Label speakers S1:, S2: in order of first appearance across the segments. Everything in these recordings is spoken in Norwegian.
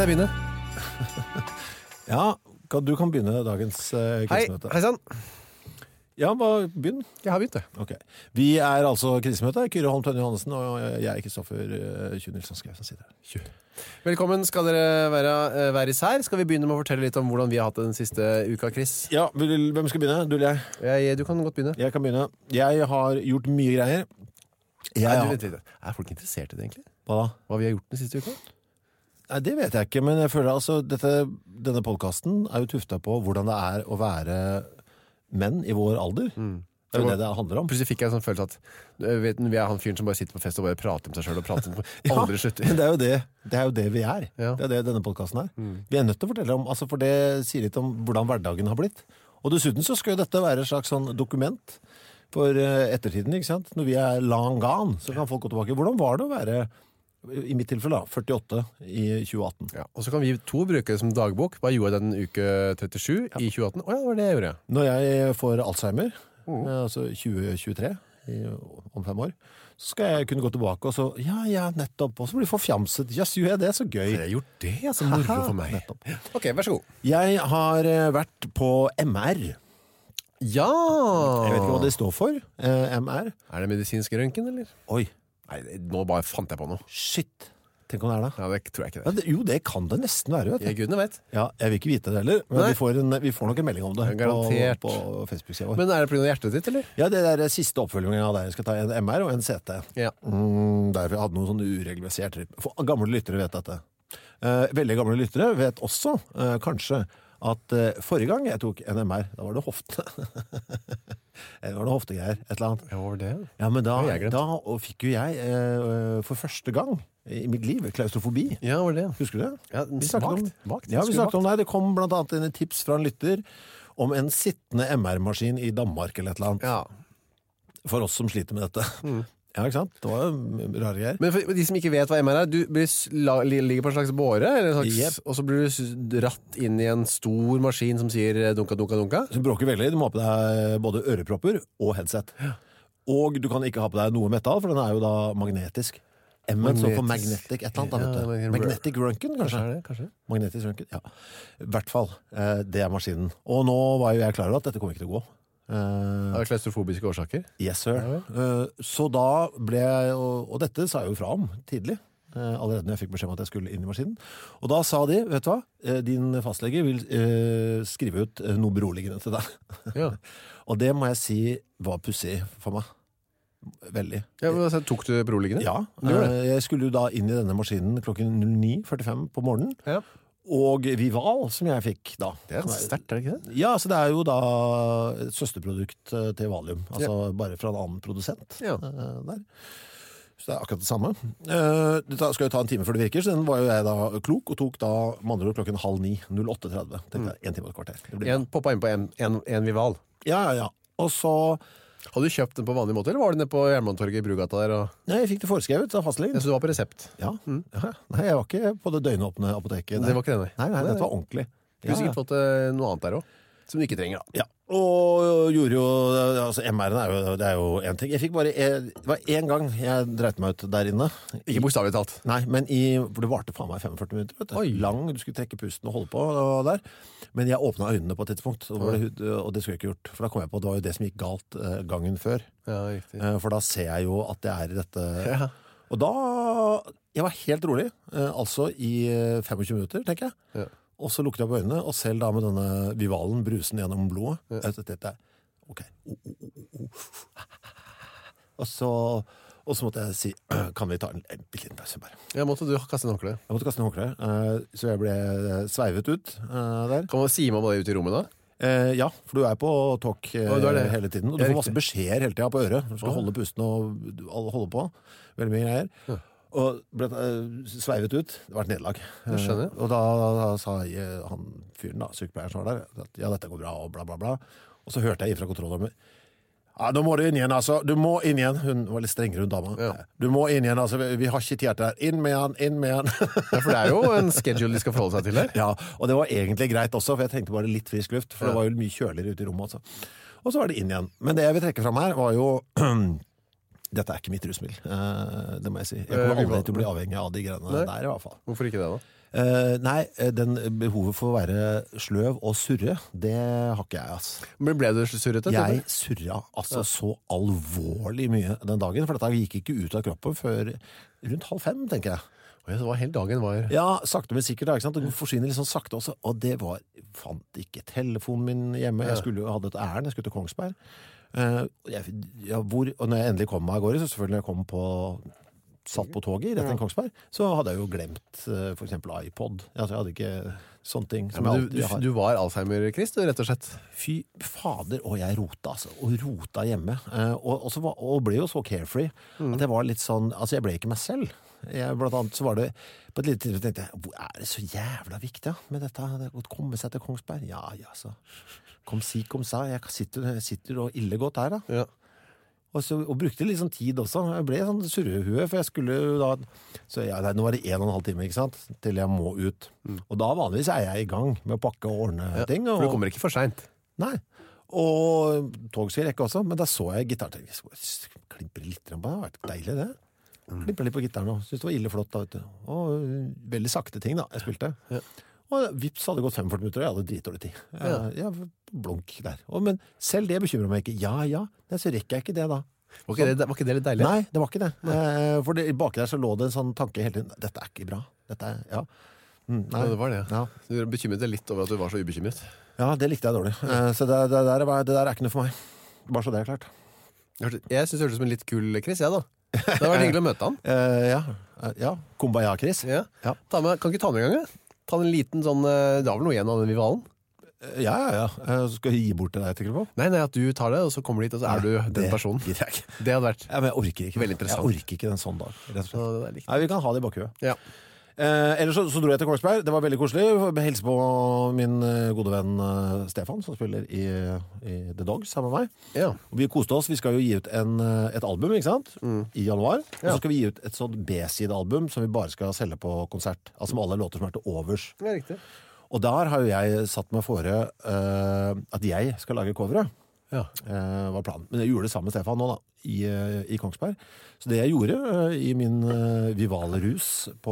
S1: jeg begynne?
S2: Ja, du kan begynne dagens krisemøte.
S1: Hei sann.
S2: Ja, begynn.
S1: Jeg har begynt det.
S2: Ok. Vi er altså krisemøte. Kyrre Holm Tønne Johannessen og jeg er Kristoffer Kjø Nilsson Skrev som sitter her.
S1: Velkommen skal dere være især. Skal vi begynne med å fortelle litt om hvordan vi har hatt den siste uka, Chris?
S2: Ja, hvem skal begynne? Du eller jeg?
S1: Du kan godt begynne.
S2: Jeg kan begynne. Jeg har gjort mye greier.
S1: Er folk interessert i det egentlig?
S2: Hva da?
S1: Hva vi har gjort den siste uka?
S2: Nei, det vet jeg ikke, men jeg føler altså denne podcasten er jo tuftet på hvordan det er å være menn i vår alder. Det er jo det handler om.
S1: Plutselig fikk jeg en sånn følelse at vi er han fyren som bare sitter på fest og bare prater om seg selv og prater om aldri slutter.
S2: Det er jo det vi er.
S1: Ja.
S2: Det er det denne podcasten er. Vi er nødt til å fortelle om, altså for det sier litt om hvordan hverdagen har blitt. Og dessuten så skal jo dette være et slags sånn dokument for ettertiden, ikke sant? Når vi er long gone, så kan folk gå tilbake. Hvordan var det å være, i mitt tilfelle da, 48 i 2018?
S1: Ja, og så kan vi to bruke det som dagbok. Hva gjorde jeg den uke 37 i 2018? Åja, det var det jeg gjorde.
S2: Når jeg får Alzheimer, altså 2023, om 5 år, så skal jeg kunne gå tilbake og så, ja, nettopp, og så blir jeg forfjamset. Ja, så gjør jeg det, så gøy.
S1: Jeg har gjort det, altså moro for meg.
S2: Nettopp.
S1: Ok, vær så god.
S2: Jeg har vært på MR.
S1: Ja!
S2: Jeg vet ikke hva det står for, MR.
S1: Er det medisinsk røntgen, eller?
S2: Oi.
S1: Nei, nå bare fant jeg på noe.
S2: Shit. Tenk om det er det.
S1: Ja, det tror jeg ikke
S2: Ja,
S1: det.
S2: jo, det kan det nesten være, vet du.
S1: Gudene vet.
S2: Ja, jeg vil ikke vite det heller, men
S1: Nei.
S2: vi får nok en melding om det
S1: Garantert.
S2: på Facebook-siden vår.
S1: Men er det på grunn av hjertet ditt, eller?
S2: Ja, det er siste oppfølgingen av deg. Jeg skal ta en MR og en CT.
S1: Ja.
S2: Derfor jeg hadde noen sånne uregulert rytme. For gamle lyttere vet dette. Veldig gamle lyttere vet også, kanskje, at forrige gang jeg tok en MR, da var det hofte. Det var det hoftegreier, et eller annet.
S1: Ja, hva var det?
S2: Ja, men
S1: har jeg glemt.
S2: da fikk jo jeg for første gang i mitt liv klaustrofobi.
S1: Ja, hva var det?
S2: Husker du det?
S1: Ja,
S2: Vi snakket
S1: vagt.
S2: Ja, vi snakket om det. Det kom blant annet en tips fra en lytter om en sittende MR-maskin i Danmark eller et eller annet.
S1: Ja.
S2: For oss som sliter med dette. Ja, ikke sant? Det var jo rare greier.
S1: Men for de som ikke vet hva MR er, du ligger på en slags båre, eller en slags,
S2: Yep.
S1: og så blir du dratt inn i en stor maskin som sier dunka, dunka, dunka.
S2: Så du bråker veldig. Du må ha på deg både ørepropper og headset. Og du kan ikke ha på deg noe metall, for den er jo da magnetisk. M-en står for magnetic et eller annet,
S1: Ja,
S2: vet du. Magnetic röntgen, kanskje?
S1: Kanskje.
S2: Magnetisk röntgen, ja. I hvert fall, det er maskinen. Og nå var jo jeg klar over at dette kommer ikke til å gå.
S1: Av klaustrofobiske årsaker.
S2: Yes, sir. Så da ble jeg, og dette sa jeg jo fra om tidlig, allerede når jeg fikk beskjed om at jeg skulle inn i maskinen. Og da sa de, vet du hva, din fastlege vil skrive ut noe beroligende til deg.
S1: Ja.
S2: Og det må jeg si var pussig for meg. Veldig.
S1: Ja, men altså, tok du beroligende?
S2: Ja, jeg skulle jo da inn i denne maskinen klokken 09:45 på morgenen.
S1: Ja.
S2: Og Vival, som jeg fikk da.
S1: Det er sterkt, er det ikke det?
S2: Ja, så det er jo da et søsterprodukt til Valium. Altså bare fra en annen produsent
S1: Ja.
S2: der. Så det er akkurat det samme. Det skal jo ta en time før det virker, så den var jo jeg da klok, og tok da med andre ord klokken 8:30, 08:30. Tenkte jeg, 1 time og et kvarter. Det blir bra.
S1: Poppa inn på en Vival.
S2: Ja. Og så
S1: Hadde du kjøpt den på vanlig måte, eller var du nede på Jernbanetorget i Brugata der? Og...
S2: Nei, jeg fikk det foreskrevet av fastlegen.
S1: Så du var på resept?
S2: Ja. Nei, jeg var ikke på det døgnåpne apoteket.
S1: Det var ikke det,
S2: Nei, dette var ordentlig.
S1: Du har sikkert fått noe annet der også, som du ikke trenger da.
S2: Ja, og gjorde jo, altså MR-en det er jo en ting. Jeg fikk bare, det var en gang jeg dreit meg ut der inne.
S1: Ikke bokstavlig talt.
S2: Nei, men for det varte faen meg 45 minutter, vet du.
S1: Oi.
S2: Lang, du skulle trekke pusten og holde på der. Men jeg åpnet øynene på et tidspunkt, og det skulle jeg ikke gjort. For da kom jeg på at det var jo det som gikk galt gangen før.
S1: Ja, riktig.
S2: For da ser jeg jo at det er i dette...
S1: Ja.
S2: Og da, jeg var helt rolig, altså i 25 minutter, tenker jeg.
S1: Ja.
S2: Og så lukte jeg på øynene, og selv da med denne Vivalen brusen gjennom blodet. Ok. Og så måtte jeg si, kan vi ta en liten pause bare?
S1: Ja, måtte du kaste en håndkle?
S2: Jeg måtte kaste en håndkle, så jeg ble sveivet ut der.
S1: Kan man si man bare ut i rommet da?
S2: Ja, for du er på talk
S1: du er det.
S2: hele tiden, og du får masse beskjeder hele tiden på øret. Du skal holde pusten og holde på. Veldig mye greier.
S1: Ja.
S2: Og ble sveivet ut. Det var et nederlag.
S1: Jeg skjønner.
S2: Og da sa han fyren da, sykepleieren som var der, at ja, dette går bra, og bla bla bla. Og så hørte jeg ifra kontrollrommet, ja, nå må du inn igjen, altså. Du må inn igjen. Hun var litt strengere, hun dama.
S1: Ja.
S2: Du må inn igjen, altså. Vi har ikke tid til det. Inn med han, inn med han.
S1: Ja, for det er jo en schedule de skal forholde seg til her.
S2: Ja, og det var egentlig greit også, for jeg trengte bare litt frisk luft, for det var jo mye kjøligere ute i rommet, altså. Og så var det inn igjen. Men det jeg vil trekke fram her var jo Dette er ikke mitt rusmiddel, det må jeg si. Jeg kommer aldri til å bli avhengig av de greiene der i hvert fall.
S1: Hvorfor ikke det da?
S2: Nei, den behovet for å være sløv og surre, det har ikke jeg, altså.
S1: Men ble du surrete?
S2: Jeg surra altså så alvorlig mye den dagen, for dette gikk ikke ut av kroppen før rundt 4:30, tenker jeg.
S1: Det var helt dagen var...
S2: Ja, sakte men sikkert, ikke sant? Det forsvinner litt sånn sakte også, og det var, fant ikke telefonen min hjemme. Jeg skulle jo ha et ærend, jeg skulle til Kongsberg. Og når jeg endelig kom meg av gårde, så selvfølgelig jeg kom satt på toget rett til Kongsberg, så hadde jeg jo glemt for eksempel iPod. Altså, jeg hadde ikke sånne ting som jeg alltid har.
S1: Du var Alzheimer-Chris, rett og slett?
S2: Fy fader, og jeg rota, altså. Og rota hjemme. Og ble jo så carefree at jeg var litt sånn, altså jeg ble ikke meg selv. Blant annet så var det på et lite tidspunkt tenkte jeg, hvor er det så jævla viktig med dette, å komme seg til Kongsberg? Ja, så kom sa, jeg sitter og ille godt her da.
S1: Ja.
S2: Og brukte litt sånn tid også. Jeg ble sånn surrehue, for jeg skulle jo da, nå var det 1,5 time, ikke sant, til jeg må ut. Og da vanligvis er jeg i gang med å pakke og ordne ting.
S1: For du kommer ikke for sent.
S2: Nei. Og tog skal rekke også, men da så jeg gitarten. Jeg klimper litt på det, det har vært deilig det. Klippet litt på gitaren og syntes det var ille flott da, vet du. Og veldig sakte ting da, jeg spilte. Ja. Og vips hadde gått 45 minutter, og jeg hadde dritdårlig tid. Jeg blunk der. Men selv det bekymrer meg ikke. Ja, så rekker jeg ikke det da.
S1: Var ikke det litt deilig?
S2: Nei, det var ikke det. For baki der så lå det en sånn tanke hele tiden. Dette er ikke bra. Dette er, ja.
S1: Nei, det var det. Ja. Du bekymret deg litt over at du var så ubekymret.
S2: Ja, det likte jeg dårlig. Så det der er ikke noe for meg. Bare så det er klart.
S1: Jeg synes det hørtes som en litt kul Chris, jeg da. Det har vært hyggelig å møte han.
S2: Ja. Kumbaya, Chris.
S1: Ja. Kan ikke ta med en gang, ta en liten sånn, det var vel noe igjen av den Vivalen?
S2: Ja. Skal jeg gi bort til deg, tenker du på?
S1: Nei, at du tar det, og så kommer du hit, og så er du den personen.
S2: Det gidder jeg ikke.
S1: Det hadde vært
S2: men jeg orker ikke.
S1: Veldig interessant.
S2: Jeg orker ikke en sånn dag. Nei, vi kan ha det i bakhuet.
S1: Ja.
S2: Ellers så dro jeg til Kongsberg. Det var veldig koselig. Helse på min gode venn Stefan, som spiller i The Dogs sammen med meg.
S1: Ja.
S2: Og vi koste oss. Vi skal jo gi ut et album, ikke sant? I januar. Og så skal vi gi ut et sånt B-side-album som vi bare skal selge på konsert. Altså med alle låter som er til overs.
S1: Ja, riktig.
S2: Og der har jo jeg satt meg fore at jeg skal lage coveret.
S1: Ja.
S2: Var planen. Men jeg gjorde det sammen med Stefan nå da, i Kongsberg. Så det jeg gjorde i min vivale rus på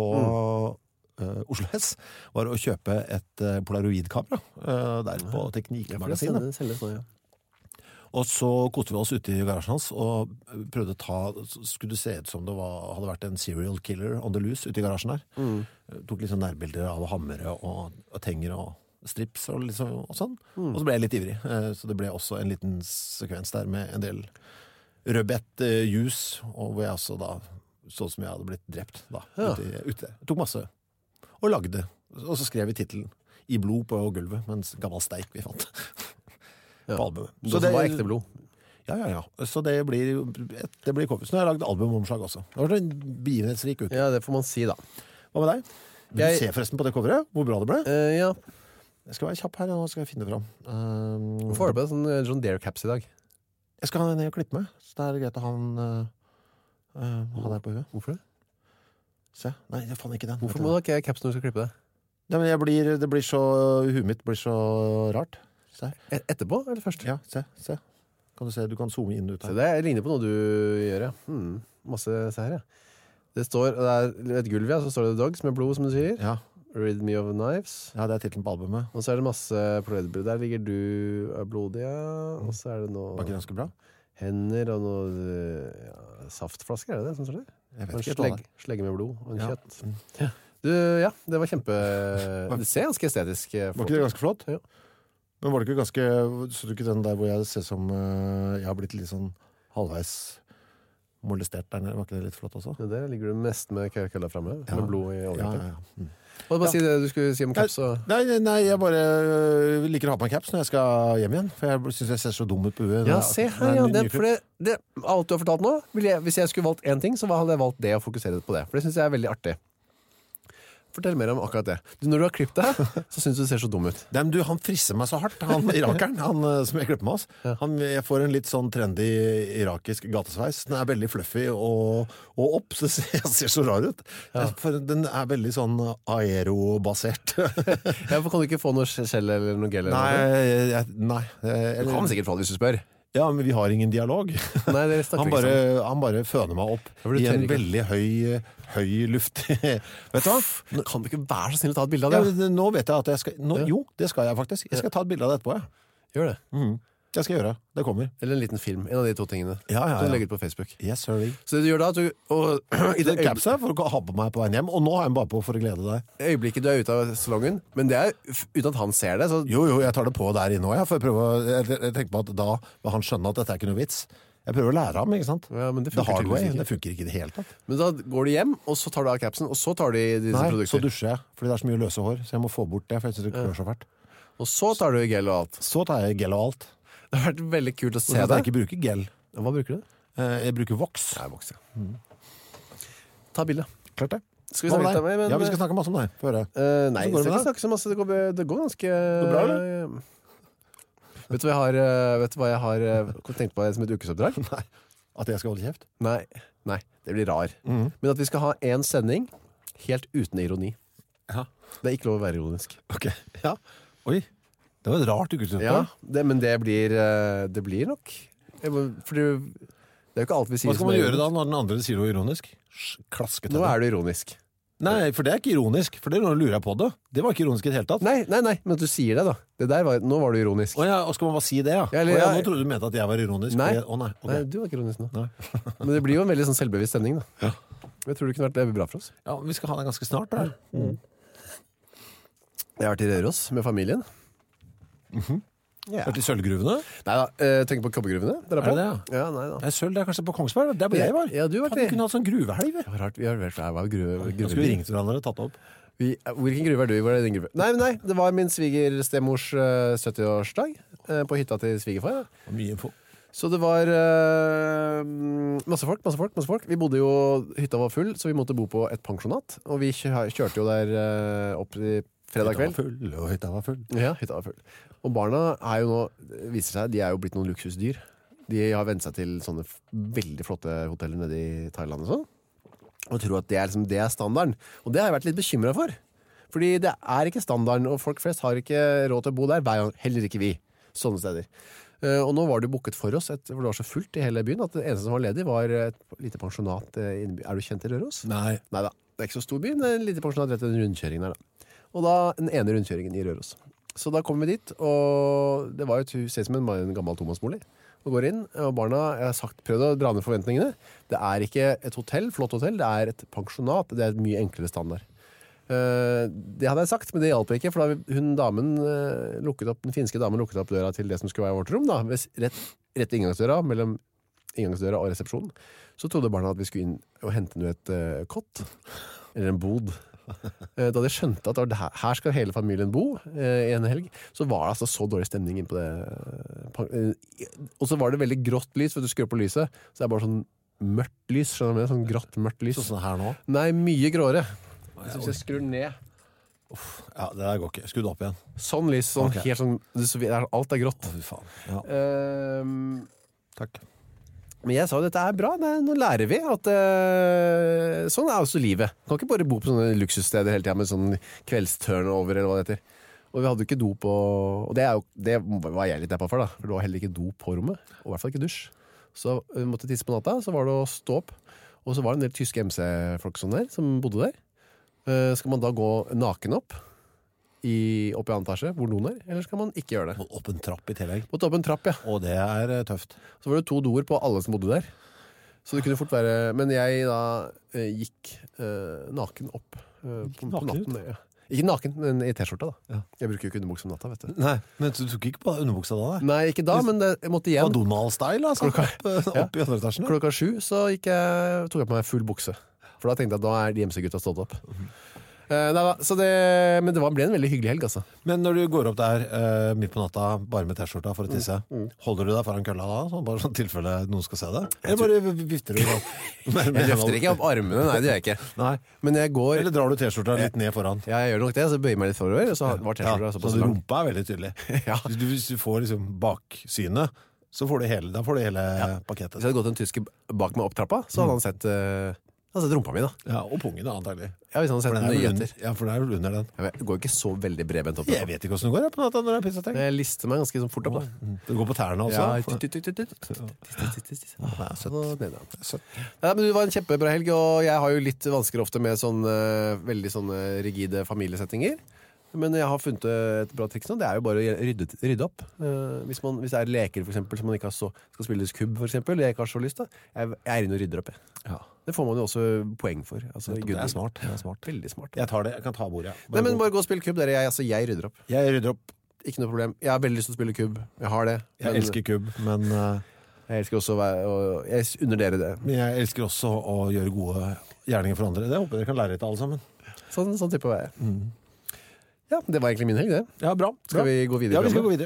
S2: Oslo S, var å kjøpe et polaroidkamera der på Teknikkmagasinet.
S1: Det selges nå, ja.
S2: Og så koste vi oss ute i garasjen hans og prøvde skulle det se ut som det hadde vært en serial killer on the loose ute i garasjen der. Tok litt sånn nærbilder av hammere og tenger og strips og sånn. Og så ble jeg litt ivrig. Så det ble også en liten sekvens der med en del rødbett jus, og hvor jeg også da, sånn som jeg hadde blitt drept da, ute. Jeg tok masse og lagde. Og så skrev vi titelen I blod på gulvet, med en gammel steik vi fant. På albumet.
S1: Så det var ekte blod.
S2: Ja. Så det blir cover. Så nå har jeg lagd albumomslag også. Det var en begivenhetsrik uke.
S1: Ja, det får man si da.
S2: Hva med deg? Vil du se forresten på det coveret? Hvor bra det ble?
S1: Ja.
S2: Jeg skal være kjapp her, nå skal jeg finne fram.
S1: Hvorfor har du på sånn John Deere caps i dag?
S2: Jeg skal ned og klippe meg, så det er greit å ha der på huet.
S1: Hvorfor det?
S2: Se, nei, jeg fann ikke den.
S1: Hvorfor må du ha caps når du skal klippe det?
S2: Ja, men det blir så, huet mitt blir så rart. Se.
S1: Etterpå, eller først?
S2: Ja, se. Kan du se, du kan zoome inn ut her.
S1: Se, det ligner på noe du gjør, ja. Masse, se her, ja. Det er et gulv, ja, så står det Dogs med blod, som du sier.
S2: Ja.
S1: Rid Me of Knives.
S2: Ja, det er titlen på albumet.
S1: Og så er det masse polaroidbilder. Der ligger du blodig, ja. Og så er det noe...
S2: Var ikke ganske bra?
S1: Hender og noe saftflasker, er det som står der?
S2: Jeg vet ikke hva det er.
S1: Slegge med blod og en kjøtt. Ja. Det var kjempe... Det ser ganske estetisk.
S2: Var ikke det ganske flott?
S1: Ja.
S2: Men var det ikke ganske... Så du ikke den der hvor jeg ser som... Jeg har blitt litt sånn halvveis molestert der nede? Var ikke det litt flott også?
S1: Ja, der ligger du mest med kølla fremme. Med blod i olje.
S2: Ja.
S1: Og bare si det du skulle si om caps.
S2: Nei, jeg bare liker å ha på meg caps når jeg skal hjem igjen. For jeg synes jeg ser så dum ut på huet.
S1: Ja, se her, ja. Alt du har fortalt nå, hvis jeg skulle valgt en ting, så hadde jeg valgt det og fokusere på det. For det synes jeg er veldig artig. Fortell mer om akkurat det. Når du har klippet deg, så synes du det ser så dum ut.
S2: Han frisser meg så hardt, han irakeren, han som jeg klipper med oss. Ja. Jeg får en litt sånn trendy irakisk gatesveis. Den er veldig fluffy og opp, så jeg ser så rar ut. Ja. For den er veldig sånn aerobasert.
S1: Ja, for kan du ikke få noe skjell eller noe gel?
S2: Nei.
S1: Du kan sikkert få det hvis du spør.
S2: Ja, men vi har ingen dialog.
S1: Nei, dere snakker ikke sammen.
S2: Han bare føner meg opp
S1: Ja, for du
S2: i
S1: tør
S2: en
S1: ikke.
S2: veldig høy luft. Vet du hva?
S1: Kan du ikke være så snill å ta et bilde av
S2: Ja,
S1: det?
S2: nå vet jeg at jeg skal... Jo, det skal jeg faktisk. Jeg skal ta et bilde av det etterpå, ja.
S1: Gjør det.
S2: Det skal jeg gjøre. Det kommer.
S1: Eller en liten film. En av de to tingene.
S2: Ja.
S1: Som du legger ut på Facebook.
S2: Yes, sir.
S1: Så det du gjør da, at du, i det
S2: Caps her for å ha på meg på veien hjem, og nå har jeg den bare på for å glede deg.
S1: øyeblikket du er ute av salongen, men det er uten at han ser det, så
S2: Jo, jeg tar det på der inne også, for jeg tenker på at da vil han skjønne at dette er ikke noe vits. Jeg prøver å lære ham, ikke sant?
S1: ja, men det
S2: The
S1: funker
S2: hard way,
S1: tydeligvis
S2: det
S1: ikke.
S2: funker ikke i det hele tatt.
S1: Men da går du hjem, og så tar du av capsen, og så tar du i disse
S2: Nei, så
S1: produkter.
S2: dusjer jeg, fordi det er så mye løse hår, så jeg må få bort det, for jeg synes det klør så fælt.
S1: Og så tar du i gel og alt.
S2: Så tar jeg gel og alt.
S1: Det har vært veldig kult å
S2: Så
S1: se
S2: at
S1: deg.
S2: jeg ikke bruker gel.
S1: Hva bruker du?
S2: Jeg bruker voks.
S1: Nei, voks, ja. Ta bildet.
S2: Klart det.
S1: Skal vi
S2: Hva med
S1: snakke litt om
S2: deg?
S1: meg? Men,
S2: Ja, vi skal snakke masse om deg. Få høre.
S1: nei,
S2: Så går det
S1: jeg skal
S2: med
S1: ikke snakke så masse. Det går ganske
S2: bra, eller?
S1: Vet du hva jeg har tenkt på som et ukesoppdrag?
S2: Nei. At jeg skal holde kjeft?
S1: Nei, det blir rar. Men at vi skal ha en sending helt uten ironi.
S2: Ja.
S1: Det er ikke lov å være ironisk.
S2: Ok. Ja. Oi. Det var et rart ukesoppdrag.
S1: Ja, men det blir nok. For det er jo ikke alt vi sier
S2: Hva skal man gjøre da når den andre sier noe ironisk? Klaske til
S1: Nå
S2: det.
S1: er du ironisk.
S2: Nei, for det er ikke ironisk. For det nå lurer jeg på det. Det var ikke ironisk i det hele tatt.
S1: Nei, men at du sier det, da. Nå var du ironisk.
S2: Å ja, og skal man bare si det, ja?
S1: Ja, eller-
S2: Å ja, nå trodde du mente at jeg var ironisk.
S1: Nei.
S2: Å nei, ok.
S1: Nei, du var ikke ironisk nå.
S2: Nei.
S1: Men det blir jo en veldig sånn selvbevisst sending, da.
S2: Ja.
S1: Jeg tror det kunne vært bra for oss.
S2: Ja, vi skal ha det ganske snart, da.
S1: Jeg har vært i Røros med familien. Ja.
S2: Vært i Sølvgruvene?
S1: Neida, tenk på kobbergruvene.
S2: Er det det,
S1: Ja, nei da.
S2: Nei, Sølv, det er kanskje på Kongsberg? Der hvor jeg var.
S1: Ja, du har vært
S2: Hadde
S1: i.
S2: vi kunne hatt sånn gruvehelg, vi.
S1: Det var rart, vi har vært gruve.
S2: Da skulle vi ringt til hverandre og tatt det opp.
S1: Hvilken gruve er du i? Hvor er din gruve? Nei, det var min svigerstemors 70-årsdag på hytta til svigerfar.
S2: Mye info.
S1: Så det var masse folk. Vi bodde jo, hytta var full, så vi måtte bo på et pensjonat. Og vi kjørte jo der opp i fredag kveld.
S2: Hytta var full, og hytta var full.
S1: Ja, hytta var full. Og barna er jo nå, viser seg, de er jo blitt noen luksusdyr. De har vent seg til sånne veldig flotte hoteller nede i Thailand og sånn. Og tror at det er standarden. Og det har jeg vært litt bekymret for. Fordi det er ikke standarden, og folk flest har ikke råd til å bo der. Heller ikke vi, sånne steder. Og nå var det booket for oss, for det var så fullt i hele byen, at det eneste som var ledig var et lite pensjonat. Er du kjent i Røros?
S2: Nei.
S1: Neida, det er ikke så stor by, men det er et lite pensjonat rett ved den rundkjøringen der da. Og da den ene rundkjøringen i Røros. Så da kom vi dit, og det var jo et hus som en gammel tomannsbolig. Og går inn, og barna, jeg har prøvd å dra ned forventningene. Det er ikke et hotell, flott hotell, det er et pensjonat. Det er et mye enklere standard. Det hadde jeg sagt, men det hjalp ikke, for da den finske damen lukket opp døra til det som skulle være vårt rom, da, rett inngangsdøra, mellom inngangsdøra og resepsjonen. Så trodde barna at vi skulle inn og hente et kott, eller en bod. Da de skjønte at her skal hele familien bo i en helg, så var det altså så dårlig stemning inn på det. Og så var det veldig grått lys, for du skrur på lyset, så det er bare sånn mørkt lys, skjønner du med? Sånn grått mørkt lys.
S2: Sånn her nå?
S1: Nei, mye gråere. Hvis jeg skrur ned
S2: Ja, det der går ikke. Skru det opp igjen.
S1: sånn lys, sånn
S2: Ok.
S1: helt sånn alt er grått.
S2: Fy faen. Ja, takk.
S1: Men jeg sa jo dette er bra, nå lærer vi at sånn er også livet. Kan ikke bare bo på sånne luksussteder hele tiden med sånn kveldsturnover eller hva det heter. Og vi hadde jo ikke do på, og det var jeg litt deppa for da, for det var heller ikke do på rommet, og i hvert fall ikke dusj. Så vi måtte tisse på natta, så var det å stå opp, og så var det en del tyske MC-folk sånn der, som bodde der. Skal man da gå naken opp i annen etasje, hvor doen er, eller skal man ikke gjøre det?
S2: Opp en trapp i tillegg.
S1: Måtte opp en trapp, ja.
S2: Og det er tøft.
S1: Så var det 2 doer på alle som bodde der. Så det kunne fort være. Men jeg da gikk naken opp på
S2: naken
S1: natten. Ja. Ikke naken, men i T-skjorta da.
S2: Ja.
S1: Jeg bruker jo ikke underbukse om natta, vet du.
S2: Nei, men du tok ikke på underbuksa da?
S1: Nei, ikke da, men jeg måtte
S2: Det var
S1: hjem.
S2: Donald-style, altså.
S1: Ja.
S2: Opp i andre etasjen.
S1: Klokka 7 så tok jeg på meg full bukse. For da tenkte jeg at da er de MC-gutta stått opp. Nei, men det ble en veldig hyggelig helg, altså.
S2: Men når du går opp der midt på natta bare med T-skjorta for å tisse, holder du deg foran kølla da? Sånn, bare sånn tilfelle noen skal se det? Eller bare vifter du?
S1: Jeg løfter ikke opp armene, nei, det gjør jeg ikke.
S2: Nei.
S1: Men jeg går.
S2: Eller drar du T-skjorta litt ned foran?
S1: Ja, jeg gjør nok det, så bøyer jeg meg litt forover, og så var T-skjorta
S2: så
S1: såpass lang.
S2: rumpa er veldig tydelig.
S1: Ja.
S2: Hvis du får liksom baksynet, så får du hele, da får du hele pakketet.
S1: Hvis jeg hadde gått en tysker bak meg opp trappa, så hadde han sett Altså rumpa mi da.
S2: Ja, og pungen da, antagelig.
S1: Ja, hvis han hadde
S2: For
S1: sett
S2: den er vel
S1: nyheter.
S2: under, ja, for det er vel under den.
S1: Det går ikke så veldig bredbent opp.
S2: Jeg vet ikke hvordan det går på natta når det er pizzateng.
S1: Jeg lister meg ganske sånn fort opp da.
S2: Det går på tærne også.
S1: Ja, ja, men det var en kjempebra helg, og jeg har jo litt vansker ofte med sånne, veldig sånne rigide familiesettinger. Men jeg har funnet et bra triks nå. Det er jo bare å rydde opp. Hvis det er leker for eksempel, som man ikke har skal spilles kubb for eksempel, jeg ikke har så lyst da. Jeg er inne og rydder opp.
S2: Ja.
S1: Det får man jo også poeng for. Altså,
S2: Det er smart.
S1: Veldig smart.
S2: Jeg tar det, jeg kan ta bordet.
S1: Nei, men bare gå og spille kubb, dere. Jeg rydder opp.
S2: Jeg rydder opp.
S1: Ikke noe problem. Jeg har veldig lyst til å spille kubb. Jeg har det.
S2: Jeg elsker kubb, men
S1: jeg elsker også jeg unner dere det.
S2: Men jeg elsker også å gjøre gode gjerninger for andre. Det håper jeg dere kan lære etter alle sammen.
S1: Sånn type vei. Ja, det var egentlig min helg, det.
S2: Ja, bra.
S1: Skal vi gå videre?
S2: Ja, vi skal gå videre.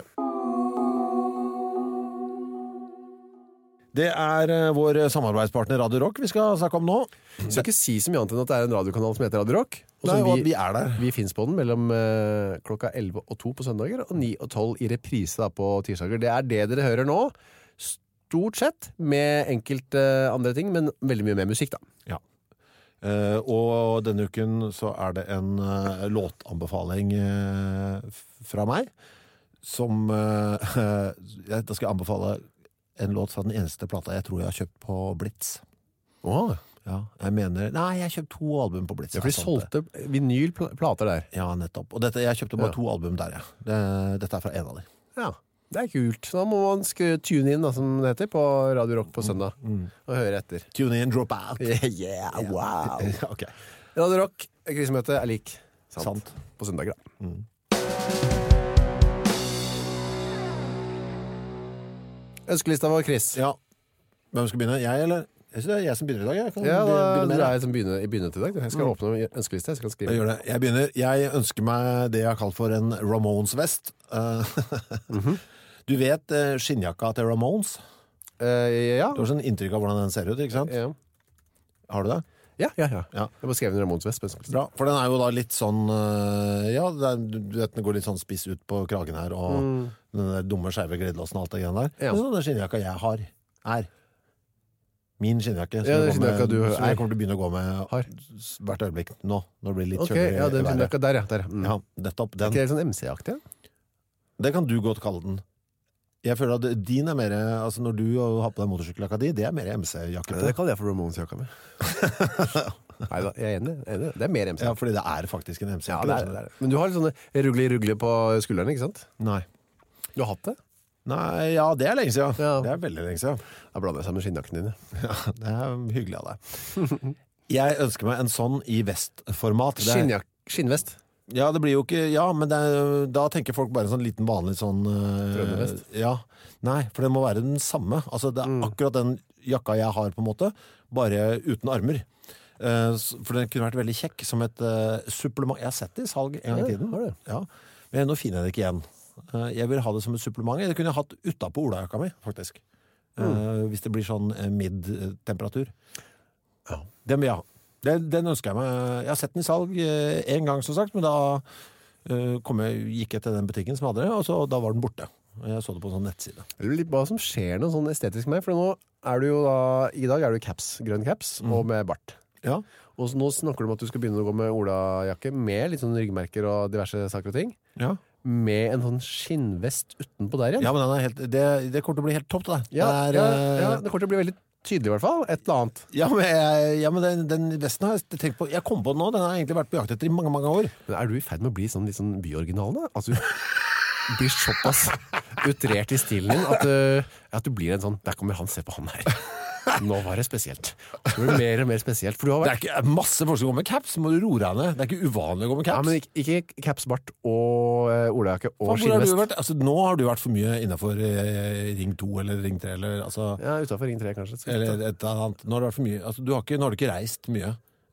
S2: Det er vår samarbeidspartner Radio Rock vi skal snakke om nå.
S1: Jeg skal ikke si så mye annet enn at det er en radiokanal som heter Radio Rock. Og
S2: Nei,
S1: som
S2: og vi er der.
S1: Vi finnes på den mellom klokka 11 og 2 på søndager, og 9 og 12 i reprise da, på tirsdager. Det er det dere hører nå. Stort sett, med enkelte andre ting, men veldig mye mer musikk da.
S2: Ja. Og denne uken så er det en låtanbefaling fra meg som da skal jeg anbefale en låt fra den eneste plata jeg tror jeg har kjøpt på Blitz. Ja, jeg mener nei, jeg har kjøpt 2 album på Blitz.
S1: Ja, for de solgte vinylplater der.
S2: Ja, nettopp. Og jeg kjøpte bare 2 album der, ja. Dette er fra en av de.
S1: Ja, det er kult. Da må man tune inn, da, som det heter, på Radio Rock på søndag og høre etter.
S2: Tune in, drop out.
S1: Yeah, wow.
S2: Okay.
S1: Radio Rock, krisemøte er lik.
S2: Sant.
S1: På søndager da. Ønskelista var Chris.
S2: Ja. Hvem skal begynne? Jeg, eller? Jeg synes det er jeg som begynner i dag. Jeg kan
S1: Ja,
S2: begynne
S1: det
S2: med
S1: er jeg som begynner til i dag. Jeg skal åpne ønskelista, jeg skal skrive.
S2: Jeg gjør det. Jeg begynner. Jeg ønsker meg det jeg har kalt for en Ramones-vest. Du vet skinnjakka til Ramones?
S1: Ja.
S2: Du har sånn inntrykk av hvordan den ser ut, ikke sant?
S1: Ja.
S2: Har du det?
S1: Ja.
S2: Ja.
S1: Jeg bare skrev en Ramones vest på ønskelista.
S2: Bra, for den er jo da litt sånn ja, du vet, den går litt sånn spiss ut på kragen her, og den der dumme skeive glidelåsen og alt det greiene der.
S1: Ja.
S2: Men sånn den skinnjakka jeg har, er min skinnjakke, som
S1: Ja, den
S2: jeg
S1: skinnjakka du
S2: som
S1: er.
S2: jeg kommer til å begynne å gå med
S1: Har.
S2: hvert øyeblikk nå, når det blir litt
S1: Ok,
S2: kjøligere
S1: ja, den
S2: i været.
S1: skinnjakka der, ja.
S2: Ja, nettopp den.
S1: Ikke helt sånn MC-aktig, ja?
S2: Det kan du godt kalle den. Jeg føler at din er mer, altså når du har på deg motorsykkeljakka di, det er mer MC-jakke på.
S1: Det kaller jeg for Ramones-jakka mi. Neida, jeg er enig. Det er mer MC.
S2: Ja, fordi det er faktisk en
S1: Ja,
S2: MC-jakke.
S1: det er det. Men du har litt sånne rugle på skuldrene, ikke sant?
S2: Nei.
S1: Du har hatt det?
S2: Nei, ja, det er lenge siden.
S1: Ja.
S2: Det er veldig lenge siden.
S1: Da blander jeg seg med skinnjakken dine.
S2: Ja, det er hyggelig av deg. Jeg ønsker meg en sånn i vestformat. Det er-
S1: Skinnvest?
S2: Ja, det blir jo ikke, ja, men da tenker folk bare en sånn liten vanlig sånn
S1: Frønevest?
S2: Ja, nei, for det må være den samme. Altså, det er akkurat den jakka jeg har på en måte, bare uten armer. For den kunne vært veldig kjekk som et supplement. Jeg har sett det i salg en gang i tiden.
S1: har du?
S2: Ja, men nå finner jeg det ikke igjen. Jeg vil ha det som et supplement. Det kunne jeg hatt utenpå olajakka mi, faktisk. Hvis det blir sånn midd-temperatur.
S1: Ja.
S2: Den vil jeg ha. Den ønsker jeg meg. Jeg har sett den i salg en gang, som sagt, men da gikk jeg til den butikken som hadde det, og da var den borte. Jeg så det på en sånn nettside.
S1: Det er litt hva som skjer noe sånn estetisk med meg, for nå er du jo da, i dag er du caps, grønn caps, og med bart.
S2: Ja.
S1: Og nå snakker du om at du skal begynne å gå med olajakke, med litt sånn ryggmerker og diverse saker og ting,
S2: Ja.
S1: med en sånn skinnvest utenpå der igjen.
S2: Ja, men den er helt, det kommer til å bli helt topp, det.
S1: Ja,
S2: Det er,
S1: ja, det kommer til å bli veldig tydelig i hvert fall, et eller annet.
S2: Ja, men den vesten har jeg tenkt på. Jeg kom på den nå, den har jeg egentlig vært på jakt etter i mange, mange år.
S1: Men er du i ferd med å bli sånn litt sånn byoriginal da? Altså, du blir såpass utrert i stilen din at du blir en sånn, der kommer han, se på han her. Nå var det spesielt. Det blir mer og mer spesielt, for du har
S2: Det
S1: vært...
S2: er ikke masse folk som går med caps, må du roe deg ned. Det er ikke uvanlig å gå med
S1: Ja,
S2: caps.
S1: men ikke caps, bart og olajakke og
S2: Hvor har du
S1: skinnvest.
S2: vært? Altså, nå har du vært for mye innenfor ring 2 eller ring 3, eller, altså,
S1: Ja, utenfor ring 3 kanskje.
S2: eller et eller annet. Nå har du vært for mye. Altså, nå har du ikke reist mye.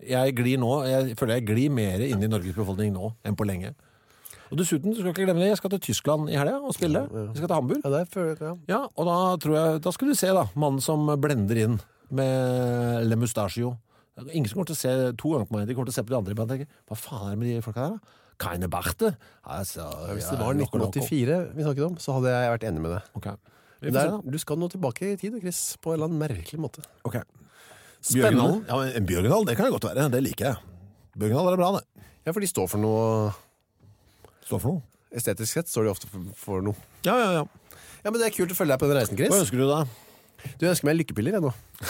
S2: Jeg føler jeg glir mer inn i Norges befolkning nå enn på lenge. Og dessuten, du skal ikke glemme det, jeg skal til Tyskland i helga og spille. Jeg skal til Hamburg.
S1: Ja, det er for, ja.
S2: Ja, og da skal du se da, mannen som blender inn med Le Mustachio. Ingen som kommer til å se 2 ganger på meg, de kommer til å se på de andre, og tenker, hva faen er det med de folka der da? Keine Barte? Altså,
S1: Hvis det var 1984 vi snakket om, så hadde jeg vært enig med det.
S2: Ok. Vi får se da.
S1: Du skal nå tilbake i tid, Chris, på en eller annen merkelig måte.
S2: Ok. Bjørgendalen? Ja, men en Bjørgendal, det kan jo godt være. Det liker jeg. Bjørgendal er bra, det.
S1: Ja, for de står for noe
S2: Står for noe.
S1: estetisk sett, står de ofte for noe.
S2: Ja.
S1: Ja, men det er kult å følge deg på den reisen, Chris.
S2: Hva ønsker du da?
S1: Du ønsker meg lykkepiller, jeg nå.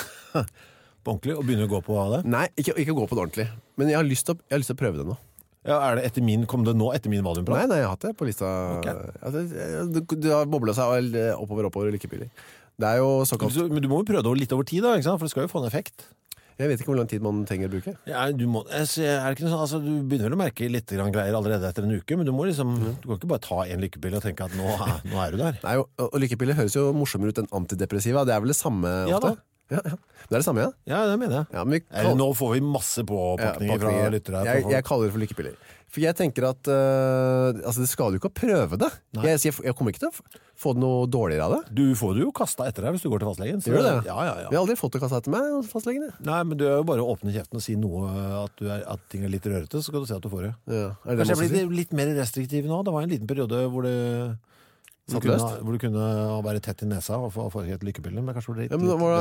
S2: På ordentlig? Og begynne å gå på det?
S1: Nei, ikke gå på det ordentlig. Men jeg har lyst til å prøve det nå.
S2: Ja, kom det nå etter min valiumprat?
S1: Nei, jeg har hatt det på lista.
S2: Okay.
S1: Det har boblet seg oppover lykkepiller. Det er jo såkalt...
S2: Men du må jo prøve det litt over tid da, ikke sant? For det skal jo få en effekt.
S1: Jeg vet ikke hvor lang tid man trenger å bruke.
S2: Ja, er det ikke sånn, altså, du begynner vel å merke litt greier allerede etter en uke, men du må liksom, du kan ikke bare ta en lykkepille og tenke at nå er du der.
S1: Nei, og lykkepiller høres jo morsommere ut enn antidepressiva. Det er vel det samme ofte? Ja. Det er det samme, ja?
S2: Ja, det mener jeg.
S1: Ja, men
S2: nå får vi masse påpakninger fra lyttere her.
S1: Jeg kaller det for lykkepiller. For jeg tenker at det skal jo ikke å prøve det. Jeg kommer ikke til å få det noe dårligere av det.
S2: Du får det jo kastet etter deg hvis du går til fastlegen.
S1: Gjør du det?
S2: Ja.
S1: Jeg har aldri fått det kastet etter meg hos fastlegen.
S2: Nei, men du er jo bare å åpne kjeften og si noe at ting er litt rørete, så skal du se at du får det.
S1: Ja,
S2: Kanskje jeg blir litt mer restriktiv nå. Det var en liten periode hvor du kunne være tett i nesa og få et lykkepille, men kanskje det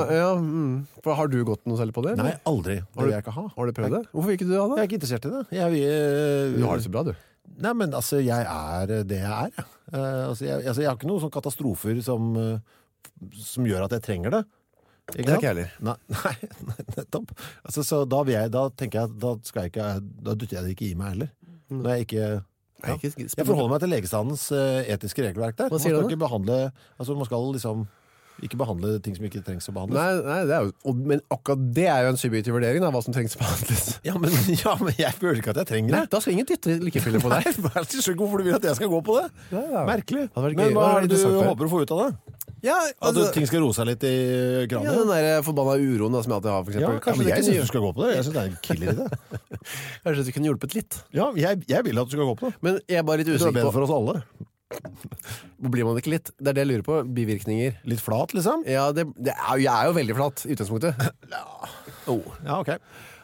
S1: Har du gått noe selv på det?
S2: Nei, aldri. Det vil jeg ikke ha.
S1: Har du prøvd det? Hvorfor vil ikke du ha det?
S2: Jeg er ikke interessert i det.
S1: Du har det så bra, du.
S2: Nei, men altså, jeg er det jeg er. Jeg har ikke noen sånne katastrofer som gjør at jeg trenger det.
S1: Det er ikke heller.
S2: Nei, nettopp. Altså, så da tenker jeg at da dytter jeg det ikke i meg heller. Når jeg ikke... Ja. Jeg forholder meg til legestandens etiske regelverk der.
S1: Hva sier
S2: man skal ikke behandle ting som ikke trengs å behandles.
S1: Nei, det er jo, men akkurat det er jo en subjektiv vurdering av hva som trengs å behandles.
S2: Ja, men jeg føler ikke at jeg trenger det.
S1: Nei, da skal ingen dytte lykkepiller på deg.
S2: Nei, jeg skjønner ikke hvorfor du vil at jeg skal gå på det.
S1: Ja.
S2: Merkelig.
S1: Men
S2: hva er det du håper å få ut av det?
S1: Ja,
S2: at ting skal roe seg litt i kranen?
S1: Ja, den der forbanna uroen som jeg alltid har, for eksempel.
S2: Men jeg synes du skal gå på det. Jeg synes det er en killer i det.
S1: Kanskje det kunne hjulpet litt.
S2: Ja, jeg vil at du skal gå på det.
S1: Men jeg er bare litt usikker på...
S2: Det er bedre for oss alle.
S1: Hvor blir man ikke litt? Det er det jeg lurer på. Bivirkninger.
S2: Litt flat, liksom?
S1: Ja, jeg er jo veldig flat i utgangspunktet.
S2: Ja, ok.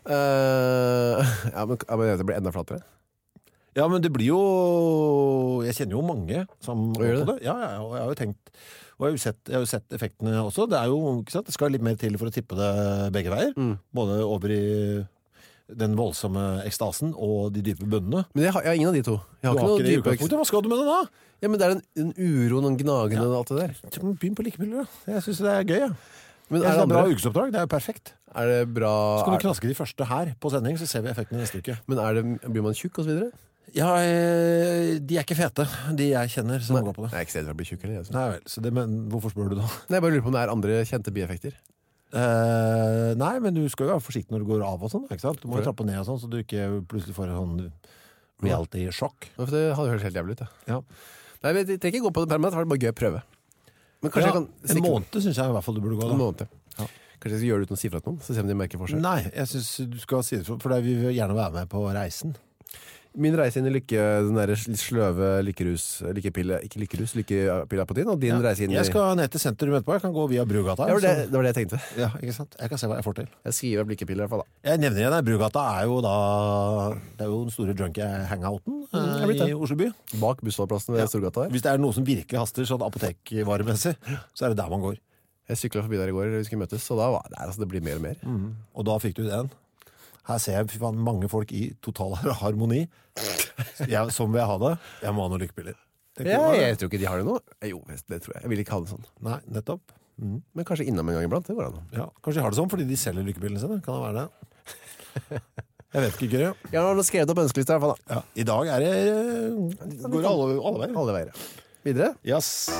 S1: Men det blir enda flatere.
S2: Ja, men det blir jo... Jeg kjenner jo mange som går på det. Ja, og jeg har jo tenkt... Og jeg har jo sett effektene også. Det er jo, ikke sant, det skal litt mer til for å tippe det begge veier. Både over i den voldsomme ekstasen og de dype bunnene. Men
S1: jeg har ingen av de to. Jeg har ikke noe dype ekstasen.
S2: Hva skal du med det da?
S1: Ja, men det er en uro, noen gnagende og alt det der.
S2: Begynn på lykkepiller, da. Jeg synes det er gøy, ja. Men
S1: er
S2: det bra ukesoppdrag? Det er jo perfekt.
S1: Er det bra...
S2: Så kan du knaske de første her på sending, så ser vi effektene neste uke.
S1: Men blir man tjukk og så videre?
S2: Ja, de er ikke fete, de jeg kjenner som går på det.
S1: Jeg er ikke stedet for å bli tjukk, eller?
S2: Nei vel, men hvorfor spør du da?
S1: Nei, jeg bare lurer på om det er andre kjente bieffekter.
S2: Nei, men du skal jo være forsiktig når du går av og sånn, ikke sant? Du må jo trappe ned og sånn, så du ikke plutselig får en sånn reality-sjokk.
S1: Ja, for det hadde hørt helt jævlig ut,
S2: ja.
S1: Nei, jeg trenger ikke gå på det permanent, det var bare gøy å prøve. Men kanskje jeg kan...
S2: En måned synes jeg i hvert fall du burde gå da.
S1: En måned, ja. Kanskje jeg skal gjøre det uten å si fra til noen, så se om de merker forskjell.
S2: Nei, jeg synes du skal si det, for vi vil gjerne være med på reisen.
S1: Min reise inn i den der litt sløve lykkepilla på din, og din reise inn i...
S2: Jeg skal ned til sentrum etterpå, jeg kan gå via Brugata.
S1: Ja, det var det jeg tenkte.
S2: Ja, ikke sant? Jeg kan se hva jeg får til.
S1: Jeg skriver opp lykkepiller i hvert fall da.
S2: Jeg nevner igjen, Brugata er jo da, det er jo den store junkie-hangouten i Oslo by.
S1: Bak bussholdeplassen ved Storgata der.
S2: Hvis det er noe som virkelig haster sånn apotekvaremessig, så er det der man går.
S1: Jeg syklet forbi der i går, vi skulle møtes, så da var det blir mer og mer.
S2: Og da fikk du den. Her ser jeg mange folk i total harmoni. Som vil jeg ha det. Jeg må ha noen lykkepiller.
S1: Jeg tror ikke de har det nå. Jo, det tror jeg. Jeg vil ikke ha det sånn.
S2: Nei, nettopp.
S1: Men kanskje innom en gang iblant, det går an.
S2: Ja, kanskje de har det sånn fordi de selger lykkepillene sine. Kan det være det? Jeg vet ikke, Gøy.
S1: Jeg har skrevet opp ønskeliste i hvert fall da.
S2: Ja, i dag er det... går det alle veier.
S1: Alle veier. Videre?
S2: Yes.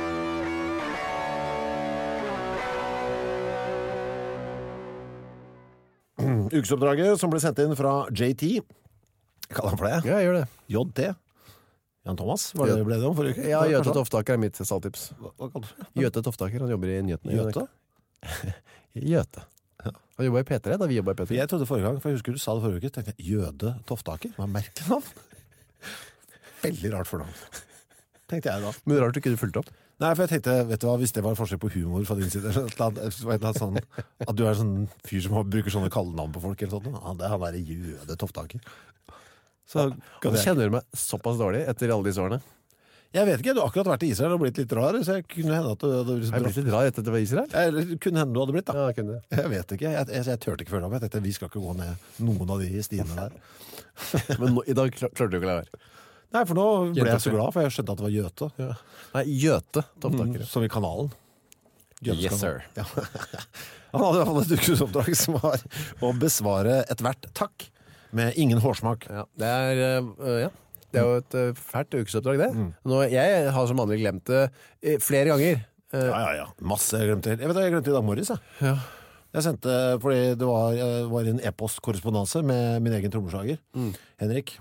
S2: Ukesoppdraget som ble sendt inn fra JT. Kaller han for det?
S1: Ja, jeg gjør det.
S2: JT. Jan Thomas, var det ble det om forrige uke?
S1: Ja, Jøte Toftaker er mitt salgtips.
S2: Hva kaller du det?
S1: Jøte Toftaker, han jobber i nyhetene.
S2: Jøte?
S1: Jøte. Han jobber i P3 da vi jobber i P3.
S2: Jeg trodde forrige gang, for jeg husker du sa det forrige uke, tenkte jeg, Jøde Toftaker? Hva er merkelig navn? Veldig rart for navn. Tenkte jeg da.
S1: Men rart du ikke fulgte opp.
S2: Nei, for jeg tenkte, vet du hva, hvis det var forskjell på humor fra din side, sånn, at du er sånn fyr som bruker sånne kallenavn på folk, eller sånt, det er han der Jøde Toftaker. Så
S1: kjenner du meg såpass dårlig etter alle disse årene?
S2: Jeg vet ikke, du har akkurat vært i Israel og blitt litt rar, så jeg kunne hende at du hadde
S1: Jeg er blitt litt rar etter at det var Israel.
S2: Eller kunne hende du hadde blitt, da.
S1: Ja, kunne det.
S2: Jeg vet ikke, jeg tørte ikke følge om. Jeg tenkte, vi skal ikke gå ned noen av de stiene der.
S1: Men nå, i dag klarte du ikke å la være.
S2: Nei, for nå ble jeg så glad, for jeg skjønte at det var Gjøte.
S1: Ja. Nei, Gjøte, topptakere.
S2: Som i kanalen.
S1: Yes, sir.
S2: Ja. Han hadde i hvert fall et ukesoppdrag som var å besvare ethvert takk med ingen hårsmak.
S1: Ja, det er jo et fælt ukesoppdrag, det. Nå, jeg har som vanlig glemt det flere ganger.
S2: Ja. Masse jeg glemte. Jeg vet hva jeg glemte i dag morges,
S1: Ja.
S2: Jeg sendte, fordi det var en e-postkorrespondanse med min egen trommeslager, Henrik,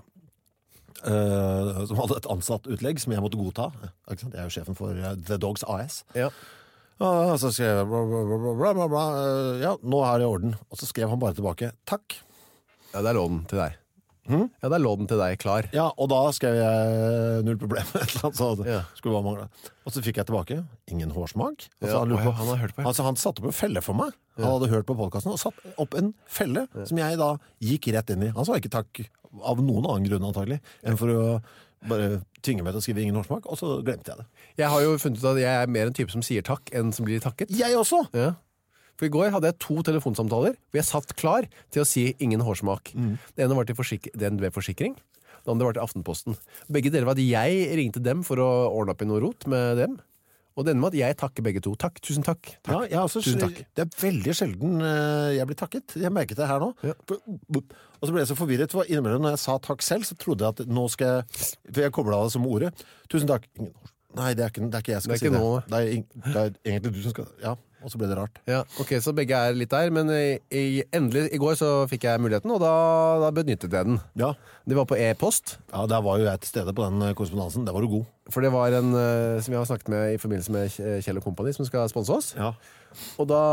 S2: som hadde et ansatt utlegg som jeg måtte godta. Ikke sant? Jeg er jo sjefen for The Dogs AS.
S1: Ja.
S2: Og så skrev jeg bla, bla, ja, nå er det i orden. Og så skrev han bare tilbake, takk.
S1: Ja, det er lånen til deg. Ja, det er lånen til deg, klar.
S2: Ja, og da skrev jeg null problem. Et eller annet, så
S1: Ja.
S2: skulle bare mangle. Og så fikk jeg tilbake, ingen hårsmak. Og så
S1: Ja,
S2: han lurte på,
S1: han har hørt på.
S2: altså, han satte opp en felle for meg. Han hadde hørt på podcasten og satt opp en felle som jeg da gikk rett inn i. Han sa ikke takk av noen annen grunn antagelig, enn for å bare tvinge meg til å skrive ingen hårsmak, og så glemte jeg det.
S1: Jeg har jo funnet ut at jeg er mer en type som sier takk enn som blir takket.
S2: Jeg også!
S1: Ja. For i går hadde jeg 2 telefonsamtaler hvor jeg satt klar til å si ingen hårsmak. Det ene var til DNB-forsikring, det andre var til Aftenposten. Begge deler var at jeg ringte dem for å ordne opp i noe rot med dem. Og det ene med at jeg takker begge to. Takk, tusen takk.
S2: Ja, jeg også,
S1: Tusen takk.
S2: Det er veldig sjelden jeg blir takket. Jeg merket det her nå.
S1: Ja.
S2: Og så ble jeg så forvirret, for innimellom når jeg sa takk selv, så trodde jeg at nå skal jeg, for jeg koblet av det som ordet. Tusen takk. Nei, det er ikke jeg som skal si det. Det er egentlig du som skal, ja. Og så ble det rart.
S1: Ja, ok, så begge er litt der, men endelig i går så fikk jeg muligheten, og da benyttet jeg den.
S2: Ja.
S1: Det var på e-post,
S2: Ja, der var jo jeg til stede på den korrespondansen. Der var du god.
S1: for det var en som jeg har snakket med i forbindelse med Kjell & Company, som skal sponse oss.
S2: Ja.
S1: Og da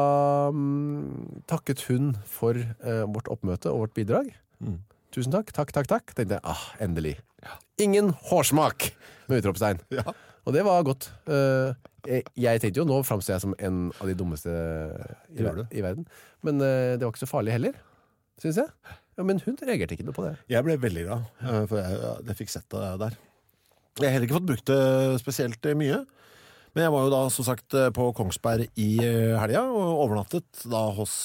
S1: takket hun for vårt oppmøte og vårt bidrag. Tusen takk, takk. Tenkte jeg, endelig. Ingen hårsmak, med utropstegn.
S2: Ja.
S1: Og det var godt. Jeg tenkte jo, nå fremstår jeg som en av de dummeste i verden. Men det var ikke så farlig heller, synes jeg. Ja, men hun reagerte ikke noe på det.
S2: Jeg ble veldig glad, for jeg fikk sett det der. Jeg har heller ikke fått brukt det spesielt mye. Men jeg var jo da, som sagt, på Kongsberg i helga, og overnattet da hos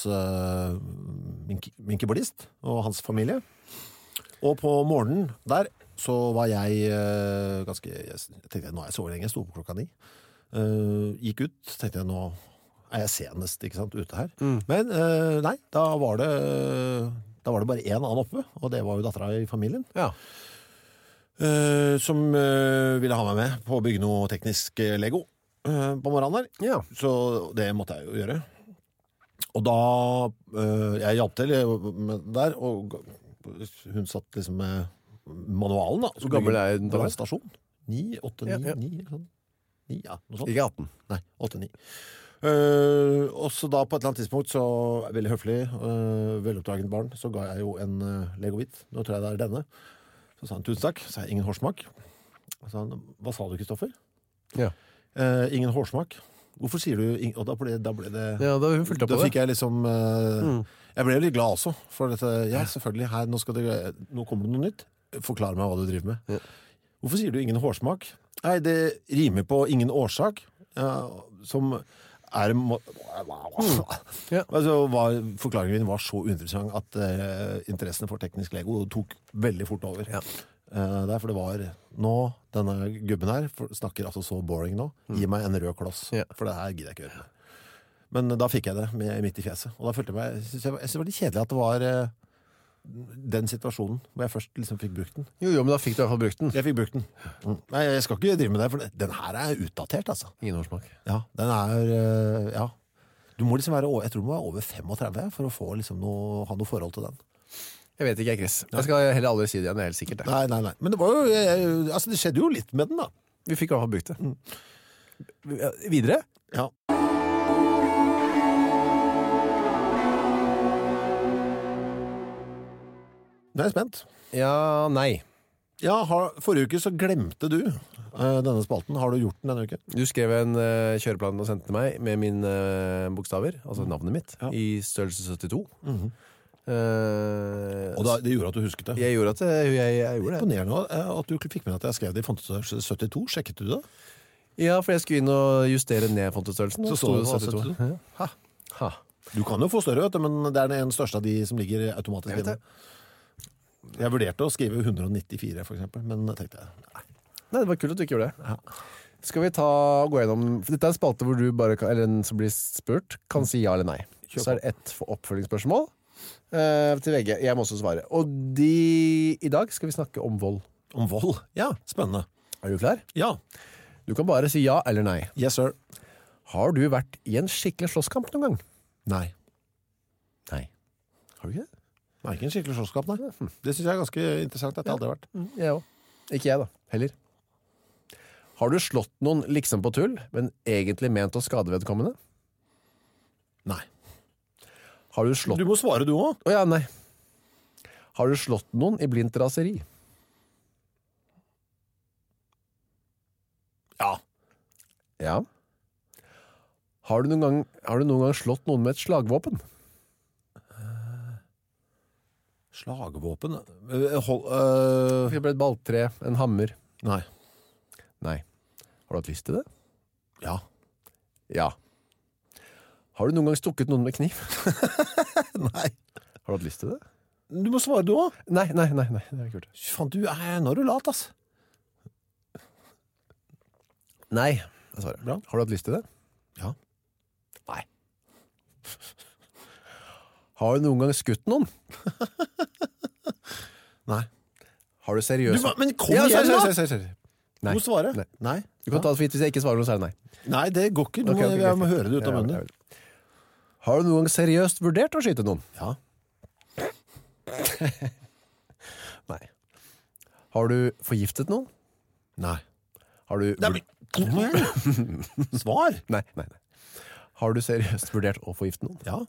S2: min keyboardist og hans familie. Og på morgenen der, så var jeg jeg tenkte, nå er jeg så lenge, jeg sto på 9:00. Gikk ut, tenkte jeg, nå er jeg senest, ikke sant, ute her. Men nei, da var det bare en annen oppe, og det var jo datteren i familien.
S1: Ja.
S2: Som ville ha meg med på å bygge noe teknisk Lego på morgenen der.
S1: Ja.
S2: Så det måtte jeg jo gjøre. Og da jeg hjalp til der, og hun satt liksom med manualen da.
S1: Hvor gammel er hun da?
S2: På en stasjon. 9, 8, 9,
S1: Ja.
S2: 9, sånn. 9, ja, noe sånt.
S1: Ikke 18.
S2: Nei, 8-9. Og så da på et eller annet tidspunkt, så veldig høflig, veloppdragent barn, så ga jeg jo en Lego-bit. Nå tror jeg det er denne. Så sa han, tusen takk. Så sa jeg, ingen hårsmak. Så sa han, hva sa du, Kristoffer?
S1: Ja.
S2: Ingen hårsmak. Hvorfor sier du og da ble det
S1: Ja, da hun fulgte opp
S2: da
S1: på det.
S2: fikk jeg liksom jeg ble litt glad også for dette. Ja, selvfølgelig, her, nå kommer det noe nytt. Forklar meg hva du driver med.
S1: Ja.
S2: Hvorfor sier du ingen hårsmak? Nei, det rimer på ingen årsak, som er
S1: Ja.
S2: altså, forklaringen min var så uinteressant at interessen for teknisk Lego tok veldig fort over.
S1: Ja.
S2: Derfor det var nå, denne gubben her snakker altså så boring nå. Gi meg en rød kloss,
S1: Ja.
S2: for det her gidder jeg ikke gjøre med. Men da fikk jeg det midt i fjeset. Og da følte jeg synes det var litt kjedelig at det var den situasjonen hvor jeg først liksom fikk brukt den.
S1: Jo, men da fikk du i hvert fall brukt den.
S2: Jeg fikk brukt den. Nei, jeg skal ikke drive med det, for den her er utdatert, altså.
S1: Ingen hårsmak.
S2: Ja, den er, ja. Du må liksom jeg tror du må være over 35 for å få liksom ha noe forhold til den.
S1: Jeg vet ikke, Chris. Jeg skal heller aldri si det igjen, det er helt sikkert det.
S2: Nei. Men det var jo, altså det skjedde jo litt med den da.
S1: Vi fikk i hvert fall brukt det. Videre?
S2: Ja. Nå er jeg spent.
S1: Ja, nei.
S2: Ja, forrige uke så glemte du denne spalten. Har du gjort den denne uken?
S1: Du skrev en kjøreplan og sendte til meg med mine bokstaver, altså navnet mitt,
S2: Ja.
S1: i størrelse 72.
S2: Og det gjorde at du husket det.
S1: Jeg gjorde at jeg gjorde det.
S2: Imponerende at du fikk med at jeg skrev det i fontestørrelse 72. Sjekket du det?
S1: Ja, for jeg skulle inn og justere ned fontestørrelsen.
S2: Så stod det 72.
S1: Ja. Ha.
S2: Du kan jo få større, vet du, men det er den største av de som ligger automatisk
S1: Jeg vet
S2: inne. Jeg vurderte å skrive 194 for eksempel, men tenkte jeg,
S1: Nei, det var kult at du ikke gjorde det.
S2: Ja.
S1: Skal vi gå gjennom... For dette er en spalte hvor du bare, eller en som blir spurt, kan si ja eller nei. Så er det ett oppfølgingsspørsmål til VG. Jeg må også svare. Og i dag skal vi snakke om vold.
S2: Om vold? Ja, spennende.
S1: Er du klar?
S2: Ja.
S1: Du kan bare si ja eller nei.
S2: Yes, sir.
S1: Har du vært i en skikkelig slåsskamp noen gang?
S2: Nei.
S1: Nei. Har du ikke det?
S2: Nei, ikke en skikkelig slåsskamp, nei. Det synes jeg er ganske interessant at det aldri har vært.
S1: Jeg også. Ikke jeg da, heller. Har du slått noen liksom på tull, men egentlig ment å skade vedkommende?
S2: Nei.
S1: Har du slått...
S2: Du må svare du også.
S1: Åja, nei. Har du slått noen i blindt raseri?
S2: Ja.
S1: Ja. Har du noen gang slått noen med et slagvåpen?
S2: Slagvåpen?
S1: For eksempel et balltre, en hammer.
S2: Nei.
S1: Nei. Har du hatt lyst til det?
S2: Ja.
S1: Ja. Har du noen gang stukket noen med kniv?
S2: Nei.
S1: Har du hatt lyst til det?
S2: Du må svare du også.
S1: Nei, det er ikke gjort.
S2: Faen, nå er du lat, ass.
S1: Nei, jeg svarer.
S2: Bra.
S1: Har du hatt lyst til det?
S2: Ja.
S1: Nei. Har du noen gang skutt noen?
S2: Nei.
S1: Har du seriøst...
S2: Men kom igjen da!
S1: Sorry. Nei.
S2: Du må svare.
S1: Nei. Du kan ta det for gitt hvis jeg ikke svarer noe, så er det nei.
S2: Nei, det går ikke. Jeg må høre det ut av munnen.
S1: Har du noen gang seriøst vurdert å skyte noen?
S2: Ja.
S1: Nei. Har du forgiftet noen?
S2: Nei.
S1: Har du...
S2: Nei, men kom igjen! Svar!
S1: Nei. Har du seriøst vurdert å forgifte noen?
S2: Ja.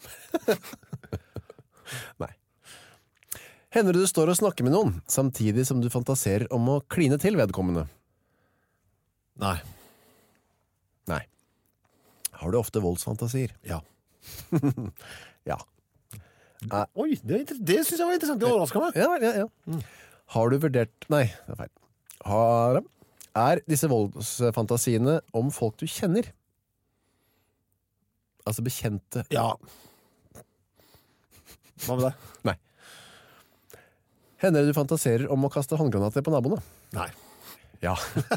S1: Nei. Hender det du står og snakker med noen, samtidig som du fantaserer om å kline til vedkommende?
S2: Nei.
S1: Nei. Har du ofte voldsfantasier?
S2: Ja.
S1: Ja.
S2: Oi, det synes jeg var interessant. Det overrasket meg.
S1: Ja. Har du vurdert... Nei, det er feil. Er disse voldsfantasiene om folk du kjenner? Altså bekjente?
S2: Ja. Hva med det?
S1: Nei. Hender det du fantaserer om å kaste håndgranater på naboene?
S2: Nei.
S1: Ja.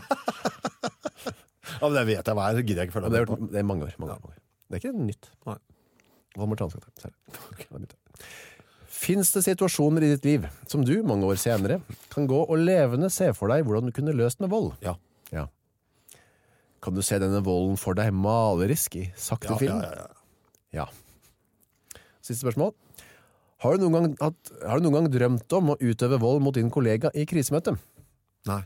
S2: Ja, men det vet jeg hva er. Det gidder jeg ikke følge med på.
S1: Det er mange år. Det er ikke nytt.
S2: Nei.
S1: Hva må ta ansvar? Finns det situasjoner i ditt liv som du, mange år senere, kan gå og levende se for deg hvordan du kunne løst med vold?
S2: Ja.
S1: Kan du se denne volden for deg malerisk i sakte film? Ja. Siste spørsmål. Har du noen gang drømt om å utøve vold mot din kollega i krisemøte?
S2: Nei.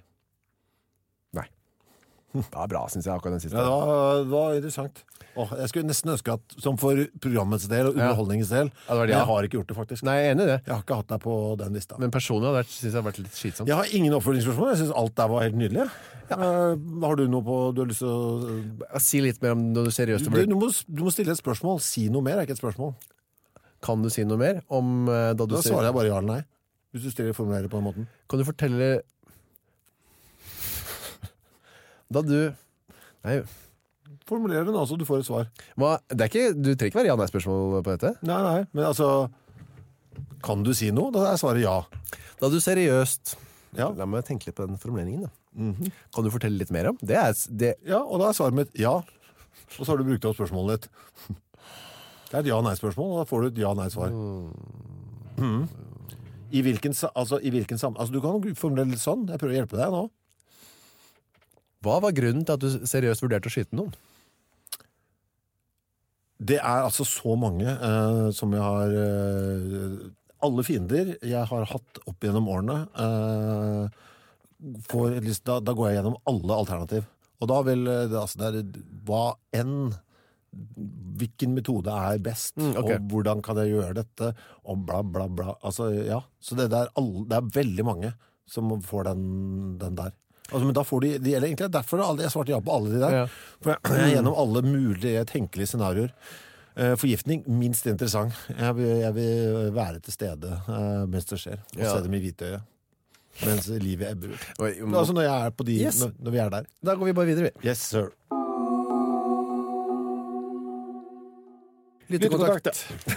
S1: Det var bra, synes jeg, akkurat den siste.
S2: Ja, det var interessant. Jeg skulle nesten ønske at, som for programmets del og underholdningens del, jeg har ikke gjort det faktisk.
S1: Nei, jeg er enig i det.
S2: Jeg har ikke hatt deg på den lista.
S1: Men personlig synes jeg har vært litt slitsomt.
S2: Jeg har ingen oppfølgingsspørsmål. Jeg synes alt der var helt nydelig. Har du noe på du har lyst til å...
S1: Si litt mer om noe seriøst.
S2: Du må stille et spørsmål. Si noe mer, er ikke et spørsmål.
S1: Kan du si noe mer om da du...
S2: Da svarer jeg bare ja eller nei. Hvis du formulerer på den måten.
S1: Kan du fortelle... Da du... Nei...
S2: Formulerer den altså, du får et svar.
S1: Det er ikke... Du trenger ikke være ja-nei-spørsmål på dette.
S2: Nei, men altså... Kan du si noe? Da er svaret ja.
S1: Da du seriøst...
S2: Ja.
S1: La meg tenke litt på den formuleringen da. Kan du fortelle litt mer om? Ja,
S2: og da er svaret mitt ja. Og så har du brukt opp spørsmålet ditt. Det er et ja-nei-spørsmål, og da får du et ja-nei-svar. I hvilken sammenheng? Du kan formulere litt sånn. Jeg prøver å hjelpe deg nå.
S1: Hva var grunnen til at du seriøst vurderte å skyte noen?
S2: Det er altså så mange som jeg har... alle fiender jeg har hatt opp gjennom årene, da går jeg gjennom alle alternativ. Og da vil hvilken metode er best, og hvordan kan jeg gjøre dette, og bla bla bla. Altså, ja. Så det er veldig mange som får den der. Altså, men da får de gjelder egentlig derfor jeg svarte ja på alle de der. For jeg er gjennom alle mulige tenkelige scenarioer. Forgiftning, minst interessant. Jeg vil være til stede mens det skjer. Og se dem i hvitøyet. Mens livet ebber ut. Altså når jeg er på når vi er der.
S1: Da går vi bare videre.
S2: Yes, sir.
S1: Lyttekontakt.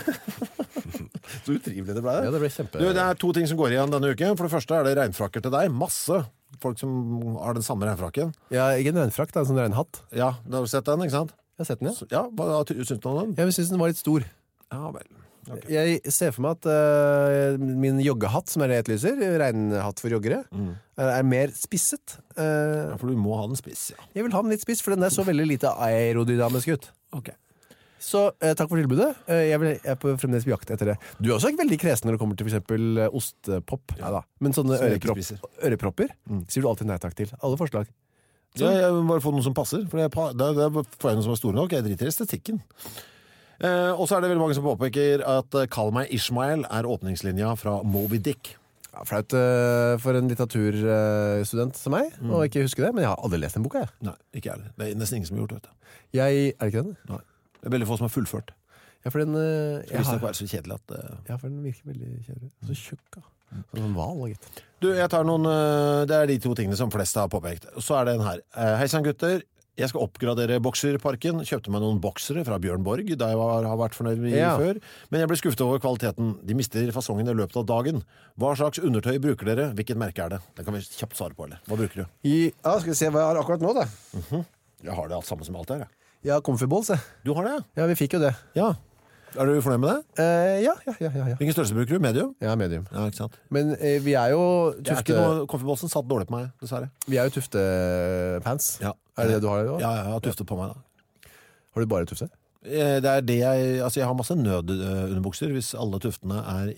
S2: Så utrivelig det ble det.
S1: Ja, det ble kjempe...
S2: Det er 2 ting som går igjen denne uken. For det første er det regnfrakker til deg. Masse folk som har den samme regnfrakken.
S1: Ja, ikke en regnfrakk, da, en sånn regnhatt.
S2: Ja, du har sett den, ikke sant?
S1: Jeg har sett den, ja.
S2: Ja, hva synes du om den?
S1: Jeg synes den var litt stor.
S2: Ja, vel. Okay.
S1: Jeg ser for meg at min joggehatt, som er det et lyser, regnhatt for joggere, er mer spisset.
S2: Ja, for du må ha den spiss, ja.
S1: Jeg vil ha den litt spiss, for den er så veldig lite aerodynamisk ut.
S2: Ok.
S1: Så takk for tilbudet. Jeg er fremdeles på jakt etter det. Du er også ikke veldig kresen når det kommer til for eksempel ostepop. Ja da. Men sånne ørepropper sier du alltid nei takk til. Alle forslag.
S2: Ja, jeg må bare få noen som passer. For det får jeg noen som er store nok. Jeg driter i estetikken. Og så er det veldig mange som påpeker at Kall meg Ishmael er åpningslinja fra Moby Dick.
S1: Ja, flaut for en litteraturstudent som meg å ikke huske det, men jeg har aldri lest den boka.
S2: Nei, ikke jeg. Det er nesten ingen som har gjort det.
S1: Er det ikke den?
S2: Nei. Det er veldig få som har fullført.
S1: Ja, for den
S2: det visste nok være så kjedelig at
S1: Ja, for den virker veldig kjedelig. Så tjukk, da. Sånn val, gitt.
S2: Du, jeg tar noen det er de 2 tingene som flest har påpekt. Så er det den her. Hei sann, gutter. Jeg skal oppgradere bokserparken. Kjøpte meg noen boksere fra Bjørn Borg, da jeg har vært fornøyd med før. Men jeg ble skuffet over kvaliteten. De mister fasongen i løpet av dagen. Hva slags undertøy bruker dere? Hvilket merke er det? Det kan vi kjapt svare på, eller? Hva bruker du?
S1: Ja, skal vi se hva jeg har akkurat nå, da.
S2: Jeg har det alt samme som alt her, jeg.
S1: Ja, Comfy Balls, jeg.
S2: Du har det?
S1: Ja, vi fikk jo det.
S2: Ja. Er du fornøyd med det?
S1: Ja.
S2: Hvilken størrelse bruker du? Medium?
S1: Ja, medium.
S2: Ja, ikke sant?
S1: Men vi er jo
S2: Det er ikke noe Coffeeballsen satt dårlig på meg, dessverre.
S1: Vi er jo Tufte-pants.
S2: Ja.
S1: Er det det du har?
S2: Ja, jeg har Tufte på meg da.
S1: Har du bare Tufte?
S2: Det er det jeg har masse nødunderbukser hvis alle tuftene er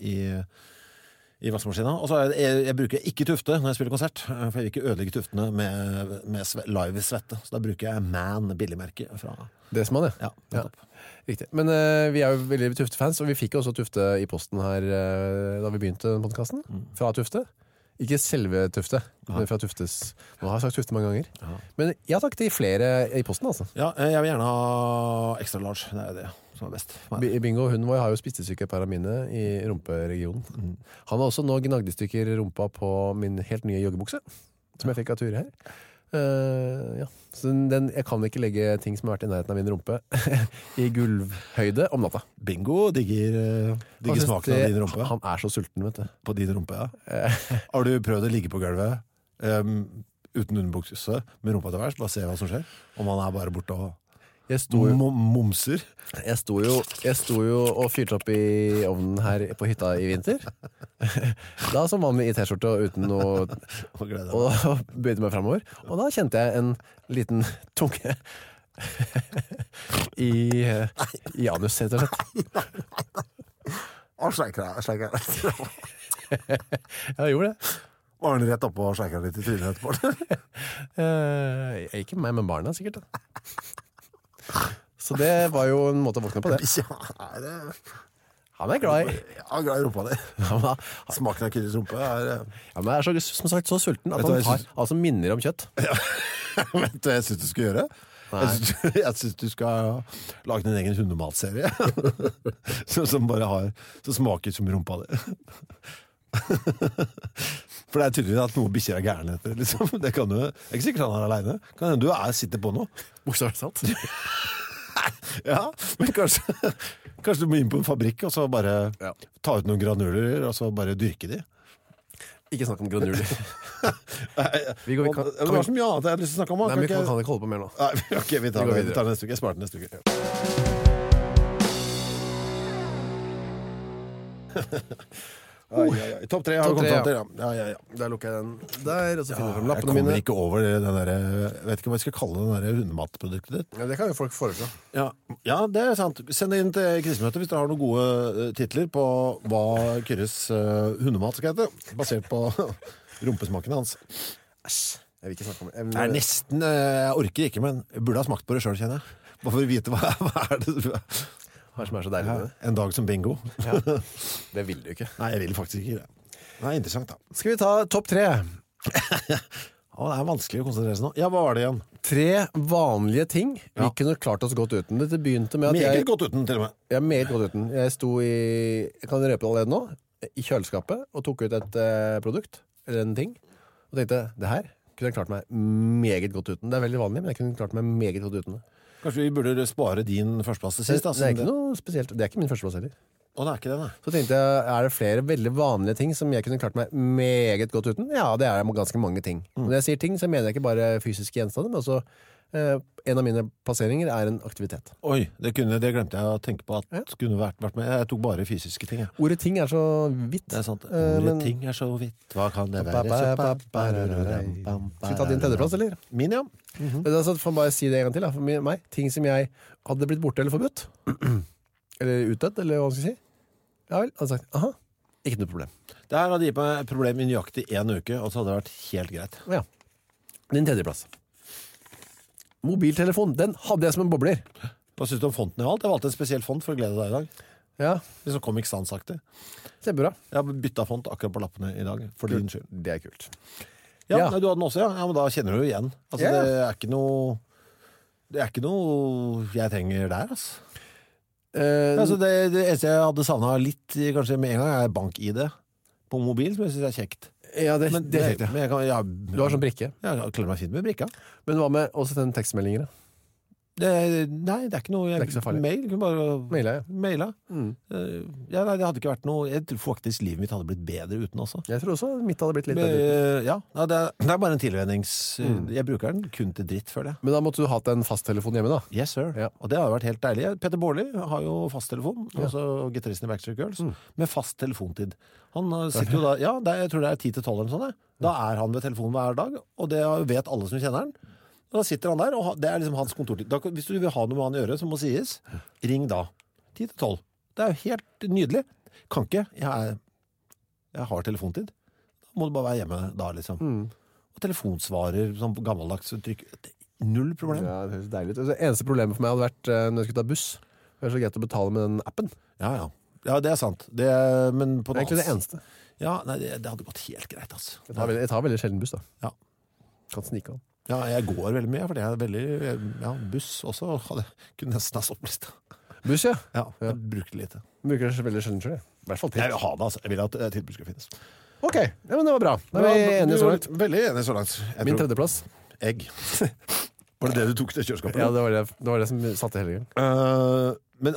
S2: i vaskemaskina. Og så jeg bruker ikke tufte når jeg spiller konsert, for jeg vil ikke ødelegge tuftene med live svette. Så da bruker jeg Man billigmerke fra
S1: Desman,
S2: ja.
S1: Ja, riktig. Men vi er jo veldig Tufte-fans, og vi fikk jo også Tufte i posten her da vi begynte podcasten, fra Tufte. Ikke selve Tufte, men fra Tuftes. Nå har jeg sagt Tufte mange ganger. Ja. Men jeg har takket i flere i posten, altså. Ja,
S2: jeg vil gjerne ha extra large. Det er det som er best.
S1: Bingo, hun vår har jo spist i stykker et par av mine i rumperegionen. Han har også nå gnagd i stykker rumpa på min helt nye joggebukse, som jeg fikk av Ture her. Ja. Så jeg kan ikke legge ting som har vært i nærheten av min rumpe i gulvhøyde om natta.
S2: Bingo, digger smaken av din rumpe.
S1: Han er så sulten, vet du.
S2: På din rumpe, ja. Har du prøvd å ligge på gulvet uten underbukse med rumpa til værs? Bare se hva som skjer. Om han er bare borte og momser.
S1: Jeg sto jo og fyrte opp i ovnen her på hytta i vinter. Da som vanlig i t-skjorte og uten noe og bøyde meg fremover. Og da kjente jeg en liten tunge i anus, rett og slett.
S2: Og sleiker
S1: Ja, jeg gjorde det.
S2: Var han rett oppe og sleiker litt i trynet etterpå?
S1: Ikke meg, men barna sikkert da. Så det var jo en måte å våkne på det. Han er glad i
S2: glad i rumpa di. Smaken av Kyrres rumpe er
S1: men jeg er som sagt så sulten at han har altså minner om kjøtt.
S2: Vet du hva jeg synes du skal gjøre? Jeg synes du skal lage din egen hundematserie som smaker som rumpa di. For det er tydelig at noe bikkjer er gærne etter liksom. Det kan du, jeg er ikke sikkert han er alene. Kan du sitter på noe.
S1: Bokstavelig talt.
S2: Ja, men kanskje du må inn på en fabrikk og så bare ta ut noen granuler og så bare dyrke de.
S1: Ikke snakk om granuler.
S2: Det var så mye annet jeg hadde lyst til å snakke om.
S1: Nei, men vi kan ikke holde på mer nå.
S2: Ok, vi tar det neste uke. Jeg sparer det neste uke. Topp 3 har du kommet til. Ja.
S1: Der lukker jeg den der, og så finner jeg frem lappene
S2: mine. Jeg kommer
S1: mine.
S2: ikke over den der, jeg vet ikke hva jeg skal kalle den der hundematproduktet ditt.
S1: Ja, det kan jo folk foreslå.
S2: Ja, det er sant. Send det inn til krisemøtet hvis dere har noen gode titler på hva Kyrres hundemat skal hete, basert på rumpesmaken hans.
S1: Æsj, jeg vil ikke snakke om det.
S2: Det er nesten, jeg orker ikke, men jeg burde ha smakt på det selv, kjenner jeg. Bare for å vite hva er det du
S1: Hva som er så deilig med det?
S2: En dag som bingo.
S1: Ja. Det vil du ikke.
S2: Nei, jeg vil faktisk ikke det. Det er interessant da.
S1: Skal vi ta topp 3?
S2: det er vanskelig å konsentrere seg nå. Ja, hva var det igjen?
S1: 3 vanlige ting vi kunne klart oss godt uten. Dette begynte med at
S2: Meget godt uten, til og med.
S1: Jeg er meget godt uten. Jeg sto jeg kan røpe det allerede nå, i kjøleskapet og tok ut et produkt, eller en ting, og tenkte, det her kunne jeg klart meg meget godt uten. Det er veldig vanlig, men jeg kunne klart meg meget godt uten det.
S2: Kanskje vi burde spare din førsteplass til sist?
S1: Det er ikke noe spesielt. Det er ikke min førsteplass heller.
S2: Å, det er ikke det, nei.
S1: Så tenkte jeg, er det flere veldig vanlige ting som jeg kunne klart meg meget godt uten? Ja, det er ganske mange ting. Når jeg sier ting, så mener jeg ikke bare fysiske gjenstander, men også en av mine plasseringer er en aktivitet.
S2: Oi, det glemte jeg å tenke på at kunne vært med. Jeg tok bare fysiske ting. Ja.
S1: Ordet ting er så vidt.
S2: Det er sant. Ordet ting er så vidt. Hva kan det være?
S1: Skal vi ta din tredjeplass, eller?
S2: Min, ja.
S1: Men altså, får bare si det en gang til. Da. For meg, ting som jeg hadde blitt borte eller forbudt, eller utdødd, eller hva skal jeg si? Ja vel, hadde sagt, aha, ikke noe problem.
S2: Det her hadde gitt meg et problem i nøyaktig 1 uke, og så hadde det vært helt greit.
S1: Ja. Din tredjeplass. Mobiltelefon, den hadde jeg som en bobler.
S2: Hva synes du om fonten i alt? Jeg valgte en spesiell font for å glede deg i dag.
S1: Ja.
S2: Det som Comic Sans-aktig.
S1: Kjempebra.
S2: Jeg har byttet font akkurat på lappene i dag, for din skyld.
S1: Det er kult.
S2: Ja,
S1: Ja.
S2: Nei, du hadde den også, ja. Ja, men da kjenner du jo igjen. Altså,
S1: Ja.
S2: det er ikke noe jeg trenger der, altså.
S1: Altså,
S2: Det eneste jeg hadde savnet litt, kanskje med en gang, er bank-ID på mobil, som jeg synes er kjekt.
S1: ja, det er kjekt, ja.
S2: Men jeg kan,
S1: Du har sånn brikke.
S2: Jeg klarer meg fint med brikka.
S1: Men hva med også den tekstmeldingen? Da?
S2: Nei, det er ikke noe
S1: Det er ikke så farlig.
S2: Mail, kunne bare
S1: Mailet, ja.
S2: maila.
S1: Mm.
S2: Ja, nei, det hadde ikke vært noe. Jeg tror faktisk livet mitt hadde blitt bedre uten også.
S1: Jeg tror også mitt hadde blitt litt bedre.
S2: Ja, det er bare en tilvennings... Jeg bruker den kun til dritt, føler jeg.
S1: Men da måtte du hatt en fasttelefon hjemme, da.
S2: Yes, sir.
S1: Ja.
S2: Og det har jo vært helt deilig. Petter Baarli har jo fasttelefon, også gitaristen i Backstreet Girls, med fast telefontid. Han sitter jo da, jeg tror det er 10 til 12 eller sånn. Da er han ved telefonen hver dag, og det vet alle som kjenner han. Og da sitter han der, og det er liksom hans kontortid. Hvis du vil ha noe med han i øret, som må sies, ring da. 10 til 12. Det er jo helt nydelig. Kan ikke. Jeg har telefontid. Da må du bare være hjemme da, liksom. Og telefonsvarer, sånn gammeldags trykk. Null problem.
S1: Ja, det høres deilig ut. Det eneste problemet for meg hadde vært når jeg skulle ta buss. Det er så greit å betale med den appen.
S2: Ja, det er sant. Men på
S1: Det er egentlig det eneste.
S2: Ja, nei, det hadde gått helt greit, altså.
S1: Jeg tar veldig sjelden buss, da.
S2: Ja.
S1: Kan snike an.
S2: Ja, jeg går veldig mye, for det er veldig... buss også kunne nesten ha stått på lista.
S1: Buss, ja.
S2: Ja, jeg brukte lite.
S1: Bruker det veldig sjelden selv. I hvert fall
S2: Jeg
S1: til.
S2: vil ha det, altså. Jeg vil at tilbud skal finnes.
S1: Ok, ja, men det var bra. Da er vi enige så langt.
S2: Veldig enige så langt.
S1: Min tredjeplass.
S2: Egg. Var det det du tok til kjøleskapet?
S1: Ja, det var det som satte hele gang.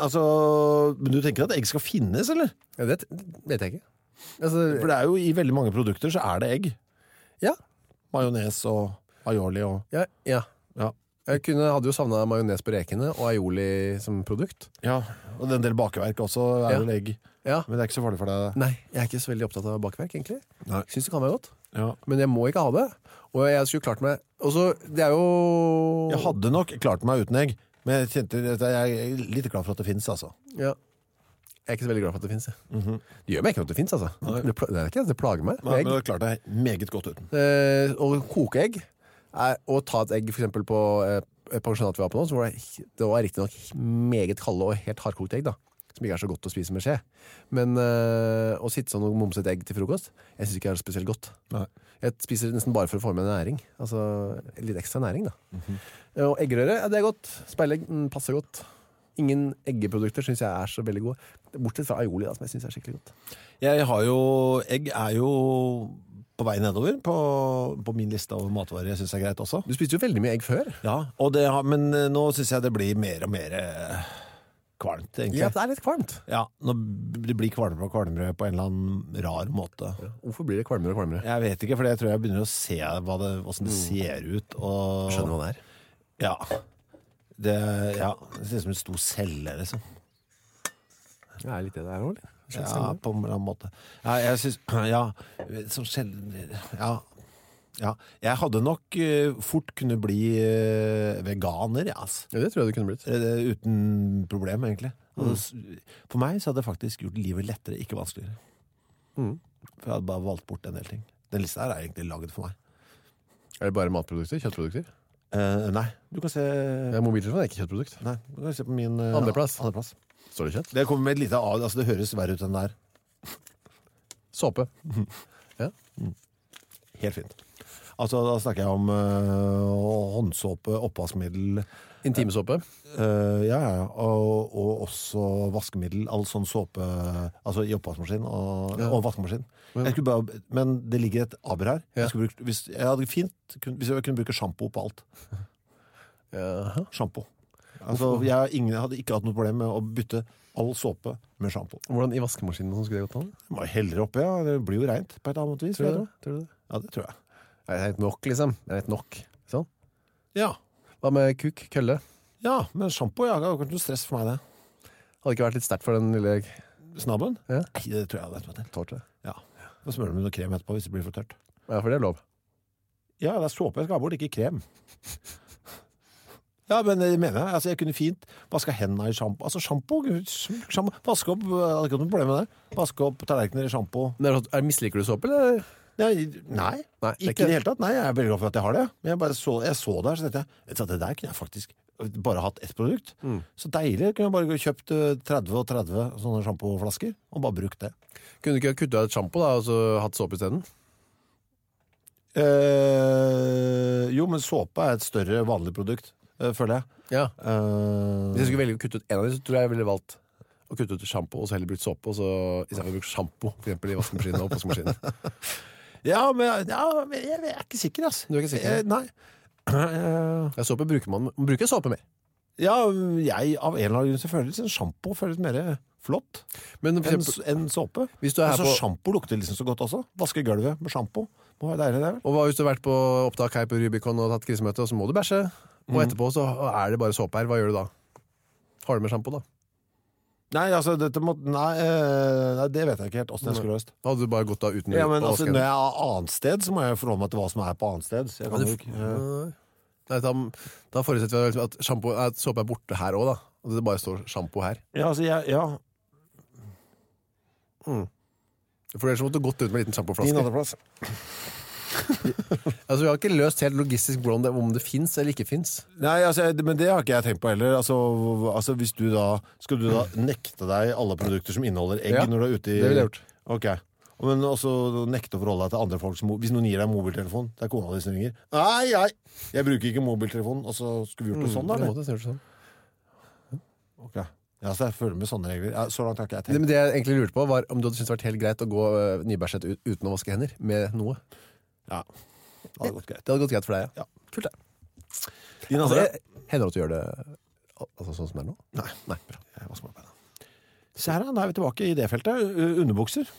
S2: Men du tenker at egg skal finnes, eller?
S1: Ja, det vet jeg ikke. Altså,
S2: For det er jo i veldig mange produkter så er det egg.
S1: ja.
S2: Majones og aioli og...
S1: Ja.
S2: Ja.
S1: Jeg hadde jo savnet majones på rekene og aioli som produkt.
S2: Ja, og en del bakeverk også er vel egg.
S1: Ja.
S2: Men det er ikke så farlig for deg.
S1: Nei, jeg er ikke så veldig opptatt av bakverk, egentlig.
S2: Nei.
S1: Jeg synes det kan være godt.
S2: Ja.
S1: Men jeg må ikke ha det. Og jeg skulle klart meg... Også, det er jo...
S2: Jeg hadde nok klart meg uten egg, men jeg kjente at jeg er litt glad for at det finnes, altså.
S1: Ja. Jeg er ikke så veldig glad for at det finnes. Det gjør meg ikke at det finnes, altså. Det er ikke det plager meg.
S2: Men det klarte jeg meget godt uten.
S1: Å koke egg, og ta et egg for eksempel på pensjonatet vi var på nå, så var det var riktig nok meget kalde og helt hardkokt egg, da. Som ikke er så godt å spise med skje. Men å sitte sånn og momse et egg til frokost, jeg synes ikke det er spesielt godt.
S2: Nei.
S1: Jeg spiser nesten bare for å få med næring. Altså litt ekstra næring, da. Og eggerøre, ja, det er godt. Speilegg passer godt. Ingen eggeprodukter synes jeg er så veldig gode. Bortsett fra aioli, da, som jeg synes er skikkelig godt.
S2: Egg er jo på vei nedover på min liste over matvarer jeg synes er greit også.
S1: Du spiste jo veldig mye egg før.
S2: Ja, men nå synes jeg det blir mer og mer kvalmt, egentlig.
S1: Ja, det er litt kvalmt.
S2: Ja, det blir kvalmere og kvalmere på en eller annen rar måte.
S1: Hvorfor blir det kvalmere og kvalmere?
S2: Jeg vet ikke, for jeg tror jeg begynner å se hvordan det ser ut. Og...
S1: Skjønner hva det er.
S2: Ja. Det ser ut som en stor celle, liksom.
S1: Det er litt det det er også, eller?
S2: Ja, på en eller annen måte. Ja, jeg synes, som celle... Ja. Jeg hadde nok fort kunne bli veganer, ja, altså.
S1: Ja, det tror jeg det kunne blitt.
S2: Uten problem, egentlig. For meg så hadde det faktisk gjort livet lettere, ikke vanskeligere. For jeg hadde bare valgt bort en del ting. Den lista her er egentlig laget for meg.
S1: Er det bare matprodukter? Kjøttprodukter?
S2: Nei, du kan se...
S1: Mobiltelefon er ikke kjøttprodukt.
S2: Nei, du kan se på min...
S1: Andreplass.
S2: Står det kjøtt? Det kommer med et lite av, altså det høres verre ut enn det her.
S1: Såpe. Ja.
S2: Helt fint. Altså, da snakker jeg om håndsåpe, oppvaskmiddel.
S1: Intimsåpe.
S2: Ja. Og også vaskemiddel, all sånn såpe, altså i oppvaskmaskin og vaskemaskin. Men det ligger et aber her.
S1: Ja.
S2: Hvis jeg kunne bruke shampoo på alt.
S1: Jaha.
S2: Shampoo. Altså, jeg hadde ikke hatt noe problem med å bytte all såpe med shampoo.
S1: Hvordan i vaskemaskinen som skulle det gått an?
S2: Det må heller oppi, ja. Det blir jo rent på et annet vis.
S1: Tror du det?
S2: Ja, det tror jeg.
S1: Jeg er helt nok, liksom. Jeg er helt nok. Sånn.
S2: Ja.
S1: Hva med kuk, kølle?
S2: Ja, men shampoo, det har ikke noe stress for meg, det.
S1: Hadde ikke vært litt sterkt for den lille
S2: Snabben?
S1: Ja.
S2: Nei, det tror jeg hadde vært til.
S1: tårte?
S2: Ja. Og smører med noe krem etterpå hvis det blir for tørt.
S1: Ja, for det er lov.
S2: Ja, det er såpe jeg skal ha bort, ikke krem. Ja, men det mener jeg. Altså, jeg kunne fint vaske hendene i shampoo. Altså, shampoo. Vaske opp, jeg hadde ikke noe problem med det. Vaske opp tallerkener i shampoo.
S1: Misliker du såpe, eller?
S2: Nei, ikke i det hele tatt. Nei, jeg er veldig glad for at jeg har det. Men jeg så der, så tenkte jeg, det der kunne jeg faktisk bare hatt ett produkt. Så deilig. Jeg kunne bare kjøpt 30 og 30 sånne shampooflasker og bare brukt det.
S1: Kunne du ikke kuttet ut sjampo da, og så hatt såpe i stedet?
S2: Jo, men såpe er et større vanlig produkt, føler jeg.
S1: Ja. Hvis jeg skulle velge å kutte ut en av dem, så tror jeg ville valgt å kutte ut sjampo, og så heller brukt såpe, og så i stedet for å bruke sjampo, for eksempel i vaskemaskinen og oppvaskmaskinen.
S2: Ja, men jeg er ikke sikker, altså.
S1: Du er ikke sikker?
S2: Nei.
S1: Ja, såpe bruker man bruker såpe mer.
S2: Ja, jeg av en eller annen grunn så føles sjampo føles mer flott enn såpe.
S1: Hvis du er
S2: altså,
S1: på...
S2: Sjampo lukter liksom så godt også. Vaske gulvet med sjampo. Må være deilig det.
S1: Og hva hvis du har vært på opptak her på Rubicon og tatt krisemøte, og så må du bæsje, og etterpå så er det bare såpe her. Hva gjør du da? Har du med sjampo da?
S2: Nei, altså, det vet jeg ikke helt hvordan jeg skulle løst.
S1: Da hadde du bare gått da uten
S2: ja, men altså, når jeg er annet sted, så må jeg forholde meg til hva som er på annet sted. Så jeg kan jo ikke...
S1: Nei, da forutsetter vi at såpe er borte her også da. Og det bare står sjampo her.
S2: Ja, altså, ja.
S1: For ellers måtte du gått ut med en liten sjampoflaske.
S2: Din andreplass.
S1: Altså, vi har ikke løst helt logistisk hvordan om det finnes eller ikke finnes.
S2: Nei, altså, men det har ikke jeg tenkt på heller. Altså hvis du da skal du da nekte deg alle produkter som inneholder egg når du er ute i...
S1: det vil jeg gjort.
S2: Ok. Men også nekte å forholde deg til andre folk hvis noen gir deg en mobiltelefon, det er kona di som ringer. Nei, jeg bruker ikke mobiltelefon, og så skulle vi gjort det sånn da, eller?
S1: Det måtte sånn.
S2: Ok. Ja, så jeg føler med sånne regler. Ja, så langt har ikke jeg tenkt.
S1: Men det jeg egentlig lurte på var om du hadde syntes det vært helt greit å gå nybæsjet uten å vaske hender med noe.
S2: Ja, det hadde gått greit.
S1: Det hadde gått greit for deg, ja. Kult det.
S2: Din andre?
S1: Hender det at du gjør det altså, sånn som det er nå?
S2: Nei, bra. Jeg vasker meg opp igjen. Så her da er vi tilbake i det feltet. Underbukser.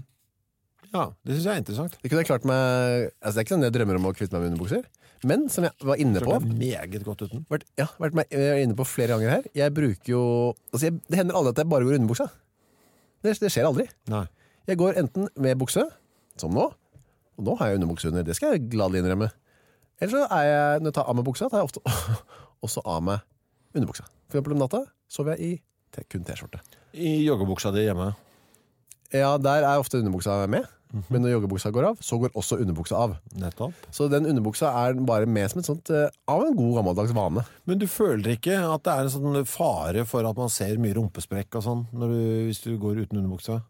S2: Ja, det synes jeg er interessant.
S1: Det kunne jeg klart med... Altså, det er ikke sånn jeg drømmer om å kvitte meg med underbukser. Men som jeg var inne på...
S2: Det er meget godt uten.
S1: Vært inne på flere ganger her. Jeg bruker jo... Altså, det hender aldri at jeg bare går underbuksa. Det skjer aldri.
S2: Nei.
S1: Jeg går enten med bukse, som nå, og nå har jeg underbukse under. Det skal jeg gladelig innrømme. Eller så er jeg, når jeg tar av meg buksa, tar jeg ofte også av meg underbuksa. For eksempel om natta sover jeg i kun t-skjorte.
S2: I joggebuksa di hjemme?
S1: Ja, der er ofte underbuksa med. Men når joggebuksa går av, så går også underbuksa av.
S2: Nettopp.
S1: Så den underbuksa er bare med som et sånt av en god gammeldags vane.
S2: Men du føler ikke at det er en sånn fare for at man ser mye rumpesprekk og sånn hvis du går uten underbuksa?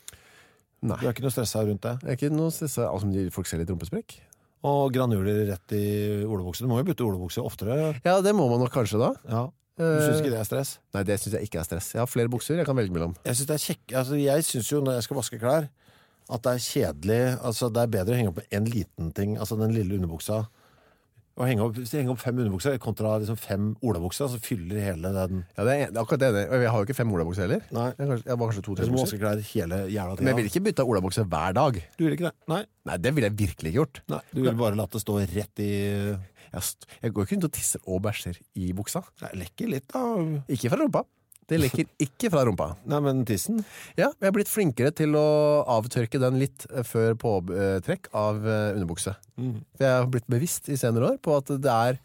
S1: Nei.
S2: Du er ikke noe stresset rundt det?
S1: Jeg er ikke noe stresset, altså folk ser litt rumpesprekk.
S2: Og granuler rett i olebukse. Du må jo bytte olebukse oftere.
S1: Ja, det må man nok kanskje da.
S2: Ja. Du synes ikke det er stress?
S1: Nei, det synes jeg ikke er stress. Jeg har flere bukser jeg kan velge mellom.
S2: Jeg synes det er jeg synes jo når jeg skal vaske klær, at det er kjedelig, altså det er bedre å henge opp en liten ting, altså den lille underbuksa. Hvis jeg henger opp 5 underbukser kontra liksom 5 olabukser, så fyller hele den. Ja, det er akkurat det. Jeg har jo ikke 5 olabukser heller. Nei. Jeg har kanskje 2-3 bukser. Du må vaske klær hele jævla tiden.
S1: Men jeg vil ikke bytte olabukser hver dag.
S2: Du vil ikke det? Nei.
S1: Nei, det ville jeg virkelig ikke gjort.
S2: Nei, du vil bare la det stå rett i...
S1: Jeg går ikke rundt og tisser og bæsjer i buksa.
S2: Det lekker litt da.
S1: Ikke fra rumpa. Det lekker ikke fra rumpa.
S2: Nei, men tissen?
S1: Ja, jeg har blitt flinkere til å avtørke den litt før påtrekk av underbukse. For jeg har blitt bevisst i senere år på at det er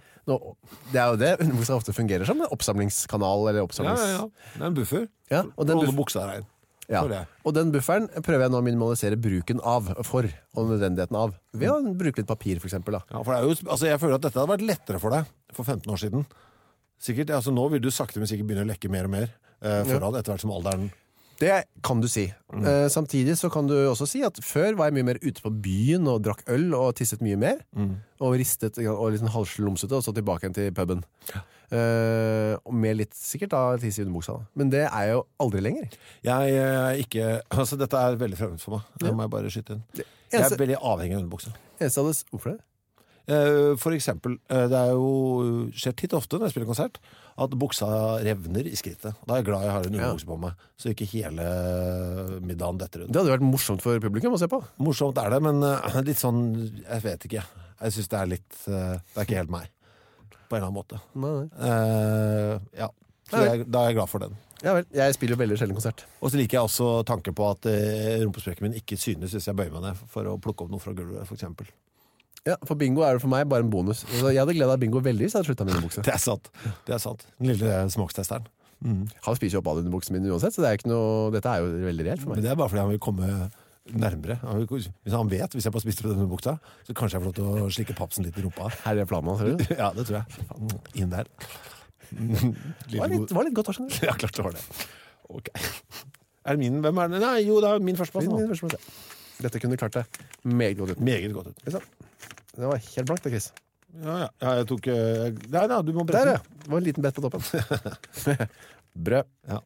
S1: jo det underbuksa ofte fungerer som en oppsamlingskanal eller oppsamlings...
S2: Ja. Det er en buffer.
S1: Ja, og den
S2: buksa er rein.
S1: Ja. Og den bufferen prøver jeg nå å minimalisere bruken av og nødvendigheten av ved å bruke litt papir for eksempel da.
S2: Ja, for det er jo, altså jeg føler at dette hadde vært lettere for deg for 15 år siden. Sikkert, altså nå vil du sakte men sikkert begynne å lekke mer og mer foran etter hvert som alderen
S1: Det kan du si. Samtidig så kan du også si at før var jeg mye mer ute på byen og drakk øl og tisset mye mer. Og ristet og liksom halslumsete og så tilbake igjen til puben. Og med litt sikkert da tisse i underbuksa. Men det er jo aldri lenger.
S2: Jeg er ikke... Altså, dette er veldig fremmed for meg. Det må jeg bare skyte inn. Jeg er veldig avhengig av underbuksa.
S1: Hvorfor det?
S2: For eksempel, det er jo skjer titt ofte når jeg spiller konsert at buksa revner i skrittet. Da er jeg glad jeg har en underbukse på meg, så ikke hele middagen detter rundt.
S1: Det hadde vært morsomt for publikum å se på.
S2: Morsomt er det, men litt sånn, jeg vet ikke. Jeg synes det er litt, det er ikke helt meg. På en eller annen måte. Ja, så da er jeg glad for den.
S1: Ja vel, jeg spiller jo veldig sjelden konsert.
S2: Og så liker jeg også tanken på at rumpesprekken min ikke synes hvis jeg bøyer meg ned for å plukke opp noe fra gulvet, for eksempel.
S1: Ja, for bingo er det for meg bare en bonus. Altså, jeg hadde gledet av bingo veldig hvis jeg hadde sluttet med underbukse.
S2: Det er sant. Den lille smakstesteren.
S1: Han spiser jo opp alle underbuksene mine uansett, så det er ikke noe, dette er jo veldig reelt for meg.
S2: Men det er bare fordi han vil komme nærmere. Hvis han vet, hvis jeg bare spiser på denne buksa, så kanskje jeg får lov til å slikke papsen litt i rumpa.
S1: Her er planen, ser du?
S2: Ja, det tror jeg. Inn der.
S1: Det var litt godt, skjønner du.
S2: Ja, klart det var det. Ok. Er det min? Hvem er det? Nei, jo, det er min førsteplass.
S1: Min førsteplass, ja. Dette kunne klart det meget godt ut.
S2: Meget godt ut.
S1: Det var helt blankt, det, Chris.
S2: Ja, jeg tok... Nei, du må brette.
S1: Der, ja. Det var en liten bett på toppen. Brød.
S2: Ja.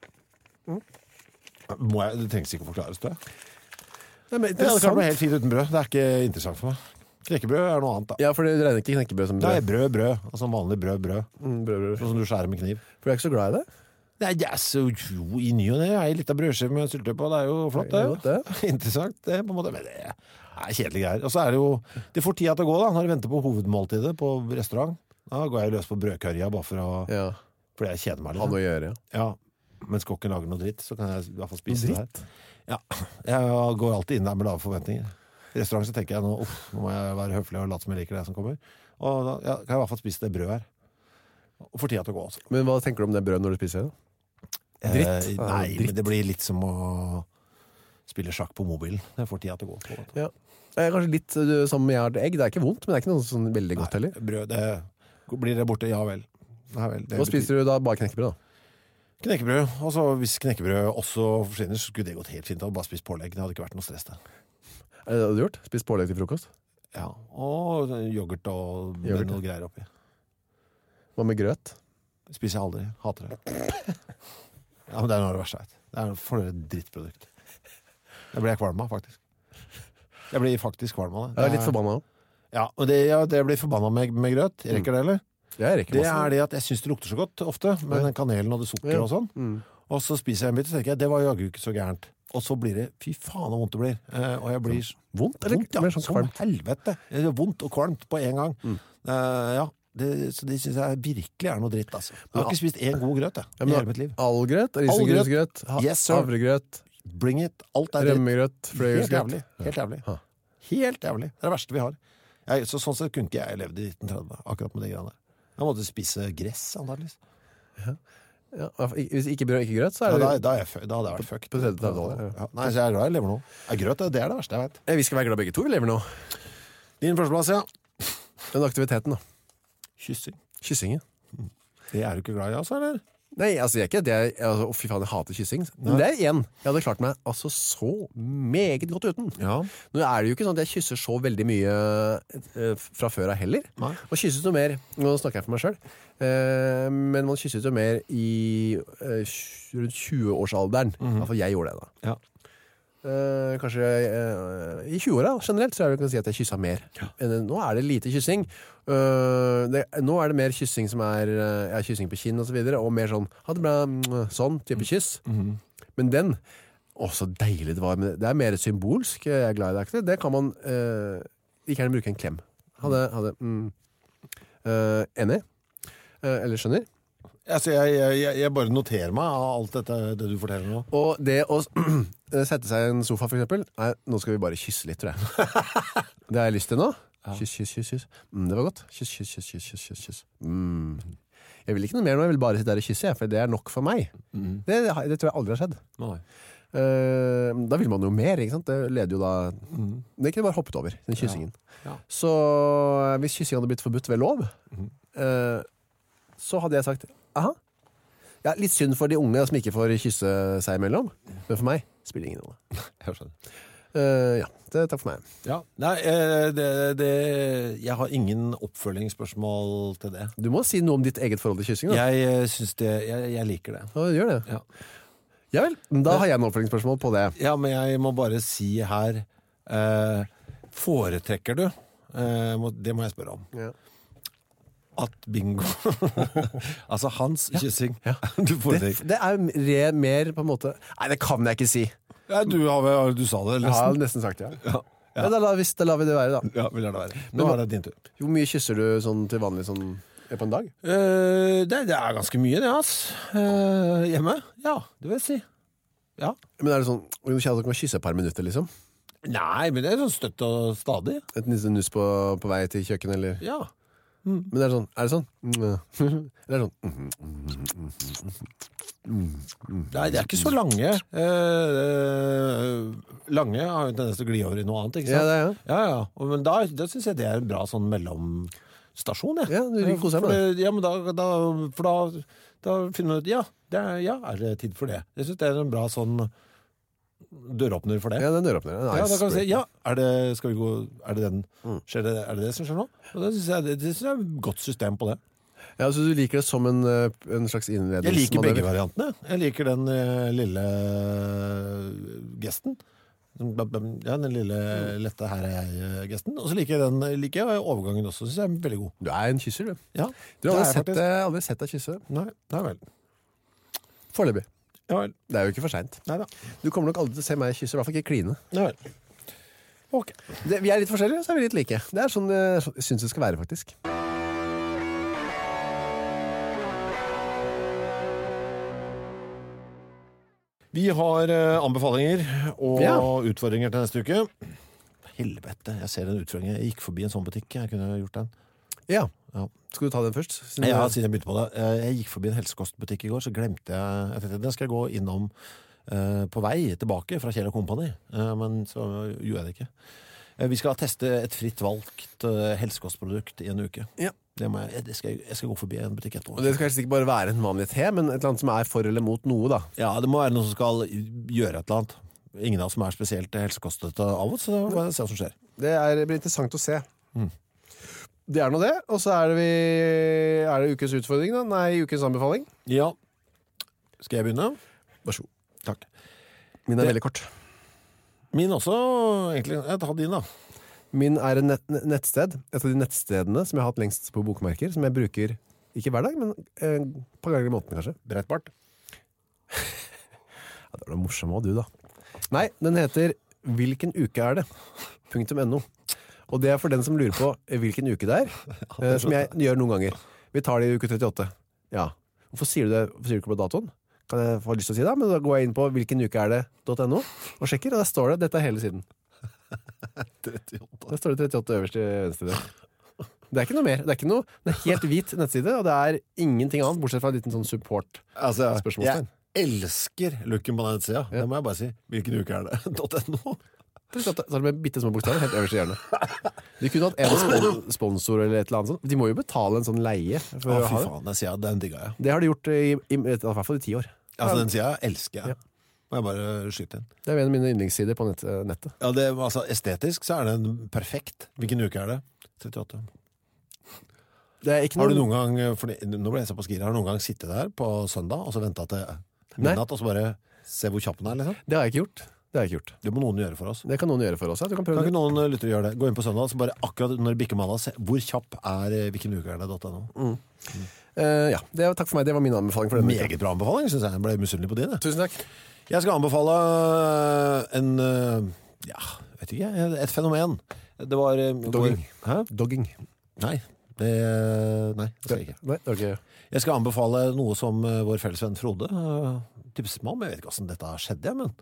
S2: Det trengs ikke å forklares, tror jeg.
S1: Nei, men
S2: det kan bli helt fint uten brød. Det er ikke interessant for meg. Knekkebrød er noe annet, da.
S1: Ja, for du regner ikke knekkebrød som brød.
S2: Nei, brød. Altså vanlig brød.
S1: Brød.
S2: Sånn som du skjærer med kniv.
S1: For du er ikke så glad i det?
S2: Nei, jo, i ny og det. Jeg er litt av brødskive med syltetøy på. Det er jo flott, det. Interessant, det på en måte. Men det er kjedelige greier. Og så er det jo, det får tida til å gå da, når jeg venter på hovedmåltidet på restaurant. Da går jeg løs på brødkørja bare for å, fordi jeg kjeder meg litt.
S1: Ha noe å gjøre,
S2: ja. Mens kokken lager noe dritt, så kan jeg i hvert fall spise det her. Ja, jeg går alltid inn der med lave forventninger. I restaurant så tenker jeg nå må jeg være høflig og late som jeg liker det som kommer. Og da kan jeg i hvert fall spise det brødet her. Og får tida til å gå også.
S1: Men hva tenker du om det brødet når du spiser det? Dritt?
S2: Nei,
S1: dritt.
S2: Men det blir litt som å spille sjakk på mobilen. Det får tida til å gå på.
S1: Ja. Det er kanskje litt som jeg har til egg. Det er ikke vondt, men det er ikke noe sånn veldig godt heller.
S2: Brød, blir det borte? Ja vel.
S1: Hva spiser du da? Bare knekkebrød da?
S2: Knekkebrød. Og så hvis knekkebrød også forsvinner, så skulle det gått helt fint. Jeg hadde bare spist pålegg. Det hadde ikke vært noe stress det.
S1: Er det det du har gjort? Spist pålegg til frokost?
S2: Ja, og yoghurt og noe greier oppi.
S1: Hva med grøt?
S2: Spiser jeg aldri. Hater det. Ja, men det er noe av det verste jeg vet. Det er for et drittprodukt. Det blir jeg kvalm av, faktisk. Jeg blir faktisk kvalm av det.
S1: Jeg er litt forbannet også.
S2: Ja, og det jeg blir forbannet med grøt. Jeg rekker det, eller?
S1: Jeg rekker
S2: det
S1: masse.
S2: er det at jeg synes det lukter så godt ofte, med den kanelen og det sukker og sånn. Og så spiser jeg en bit, og tenker jeg, det var jo ikke så gærent. Og så blir det, fy faen hvor vondt det blir. Og jeg blir...
S1: Vondt? Eller
S2: ja,
S1: sånn
S2: som helvete. Det er vondt og kvalmt på en gang. Ja, så det synes jeg virkelig er noe dritt, altså. Jeg har ikke spist en god grøt, i hele mitt liv.
S1: Allgrøt, risengrynsgrøt,
S2: yes,
S1: havregrøt,
S2: bring it, alt er
S1: rømmegrøt, fløyelsgrøt.
S2: Helt jævlig. Helt jævlig. Det er det verste vi har. Sånn sett kunne ikke jeg levd i 1930, akkurat med det greiene der. Jeg måtte spise gress, antageligvis.
S1: Ja, hvis ikke brød, ikke grøt, så er det...
S2: Da hadde jeg vært fucked.
S1: På 30-tallet,
S2: ja. Nei, så jeg er glad jeg lever nå. Grøt, det er det verste jeg vet.
S1: Vi skal være glad begge to, vi lever nå.
S2: Din førsteplass, ja.
S1: Den aktiviteten da.
S2: Kyssing.
S1: Kyssingen.
S2: Det er du ikke glad i, altså, eller?
S1: Nei, altså jeg er ikke det. Fy faen, jeg hater kyssing. Men det er igjen. Jeg hadde klart meg altså så meget godt uten.
S2: Ja.
S1: Nå er det jo ikke sånn at jeg kysser så veldig mye fra før av heller.
S2: Nei.
S1: Man kysses noe mer, nå snakker jeg for meg selv, men man kysses jo mer i rundt 20-årsalderen. I hvert fall jeg gjorde det da.
S2: Ja.
S1: Kanskje i 20-åra generelt så er det kan si at jeg kysset mer. Nå er det lite kyssing. Nå er det mer kyssing som er kyssing på kinn og så videre, og mer sånn, ha det bra, sånn type kyss. Men den, så deilig det var, men det er mer symbolsk, jeg er glad i det. Det kan man ikke gjerne bruke en klem. Enig? Eller skjønner?
S2: Altså, jeg bare noterer meg av alt dette det du forteller nå.
S1: Og det å sette seg i en sofa for eksempel, nei, nå skal vi bare kysse litt, tror jeg. Det har jeg lyst til nå. Kyss, kyss, kyss, kyss. Det var godt. Kyss, kyss, kyss, kyss, kyss, kyss. Jeg vil ikke noe mer nå, jeg vil bare sitte der og kysse, for det er nok for meg. Det tror jeg aldri har skjedd.
S2: Nei.
S1: Da vil man jo mer, ikke sant? Det leder jo da... Det kunne bare hoppet over, den kyssingen.
S2: Ja.
S1: Så hvis kyssing hadde blitt forbudt ved lov, så hadde jeg sagt, aha, Ja, litt synd for de unge som ikke får kysse seg imellom. Men for meg spiller ingen rolle.
S2: Jeg skjønner.
S1: Ja, takk for meg.
S2: Ja, nei, jeg har ingen oppfølgingsspørsmål til det.
S1: Du må si noe om ditt eget forhold til kyssing. Da.
S2: Jeg synes det, jeg liker det.
S1: Ja, gjør det.
S2: Ja.
S1: Ja vel, da har jeg en oppfølgingsspørsmål på det.
S2: Ja, men jeg må bare si her, foretrekker du, det må jeg spørre om, at bingo, altså hans kyssing, du foretrekker.
S1: Det er mer på en måte, nei det kan jeg ikke si.
S2: Ja, du sa det nesten.
S1: Jeg har nesten sagt det, ja. Ja, da lar vi det være da.
S2: Ja, vi lar det være. Nå er det din tur.
S1: Hvor mye kysser du sånn til vanlig sånn på en dag?
S2: Det er ganske mye det, hjemme. Ja, det vil jeg si. Ja.
S1: Men er det sånn, du kjenner at du kan kysse et par minutter liksom?
S2: Nei, men det er sånn støtt og stadig.
S1: Et nuss på vei til kjøkken, eller?
S2: Ja.
S1: Men er det sånn? Eller er det sånn?
S2: Nei, det er ikke så lange. Lange har jo en tendens til å gli over i noe annet, ikke sant?
S1: Ja, det er
S2: Ja. Men da synes jeg det er en bra sånn mellomstasjon, jeg.
S1: Ja, du koser deg med det.
S2: Ja, men da finner du ut, er det tid for det? Jeg synes det er en bra sånn døråpner for det.
S1: Ja, den døråpner. Nice.
S2: Ja, da kan vi si, er det som skjer nå? Og det synes jeg er et godt system på det.
S1: Ja, så du liker det som en slags innledningsmanøver?
S2: Jeg liker begge variantene. Jeg liker den lille gesten. Ja, den lille lette her er jeg-gesten. Og så liker jeg overgangen også, synes jeg er veldig god.
S1: Du er en kysser, du.
S2: Ja,
S1: Du har aldri sett deg kysse?
S2: Nei vel.
S1: Foreløpig.
S2: Ja vel.
S1: Det er jo ikke for sent.
S2: Neida.
S1: Du kommer nok aldri til å se meg kysse, i hvert fall ikke kline.
S2: Ja vel. Ok.
S1: Vi er litt forskjellige, så er vi litt like. Det er sånn jeg synes det skal være, faktisk.
S2: Vi har anbefalinger og utfordringer til neste uke. Helvete, jeg ser en utfordring. Jeg gikk forbi en sånn butikk. Jeg kunne gjort den.
S1: Ja. Skal du ta den først?
S2: Siden jeg begynte på det. Jeg gikk forbi en helsekostbutikk i går, så glemte jeg tenkte, den skal jeg gå innom på vei tilbake fra Kjell & Company. Men så gjorde jeg det ikke. Vi skal teste et fritt valgt helsekostprodukt i en uke. Ja. Jeg skal gå forbi en butikk etterpå.
S1: Og det skal helst ikke bare være en vanlig te, men et eller annet som er for eller mot noe, da.
S2: Ja, det må være noe som skal gjøre et eller annet. Ingen av oss som er spesielt helsekostet av oss, så får jeg se hva som skjer.
S1: Det blir interessant å se. Det er nå det, og så er det ukens utfordring da? Nei, ukens anbefaling.
S2: Ja. Skal jeg begynne?
S1: Vær så god.
S2: Takk.
S1: Min er veldig kort.
S2: Min også, egentlig. Jeg tar din da.
S1: Min er en nettsted, et av de nettstedene som jeg har hatt lengst på bokmerker, som jeg bruker, ikke hver dag, men et par ganger i måneden kanskje.
S2: Brettbart.
S1: Ja, det var det morsomme også, du da. Nei, den heter Hvilken uke er det? .no. Og det er for den som lurer på hvilken uke det er, som jeg gjør noen ganger. Vi tar det i uke 38. Ja. Hvorfor sier du det? Hvorfor sier du ikke på datoen? Kan jeg få lyst til å si det? Men da går jeg inn på hvilken uke er det.no og sjekker, og der står det, dette er hele siden.
S2: 38.
S1: Der står det 38 øverst i venstre. Det er ikke noe mer. Det er helt hvit nettside, og det er ingenting annet, bortsett fra en liten sånn support-spørsmålstegn.
S2: Jeg elsker looken på den siden. Det må jeg bare si. Hvilken uke er det? .no.
S1: Så er det med bitte små bokstaver helt øverst i hjørnet. De kunne hatt en sponsor eller et eller annet sånt. De må jo betale en sånn leie for å ha det.
S2: Faen, den siden, den digger jeg.
S1: Det har de gjort i hvert fall i 10 år.
S2: Altså, den siden elsker jeg. Må jeg bare skyte inn.
S1: Det er en av mine yndlingssider på nettet.
S2: Ja, altså, estetisk så er den perfekt. Hvilken uke er det? 38.
S1: Det er ikke
S2: har du noen gang, nå ble jeg så på skir, har du noen gang sittet der på søndag og så ventet til midnatt og så bare se hvor kjapp den er, liksom?
S1: Det har jeg ikke gjort. Det må noen gjøre for oss. Det kan noen gjøre for oss, ja. Du kan prøve
S2: det. Kan ikke noen lytter gjøre det? Gå inn på søndag, så bare akkurat når det bikker mandag, se hvor kjapp er hvilken uke er det.no.
S1: Ja, takk for meg. Det var min anbefaling for denne uka.
S2: Meget bra anbefaling, synes jeg. Jeg ble misunnelig på din.
S1: Tusen takk.
S2: Jeg skal anbefale vet ikke, et fenomen. Det var
S1: Dogging.
S2: Hæ?
S1: Dogging.
S2: Nei, det skal jeg ikke.
S1: Nei, okay.
S2: Jeg skal anbefale noe som vår felles venn Frode tipset meg om. Jeg vet ikke hvordan dette skjedde, men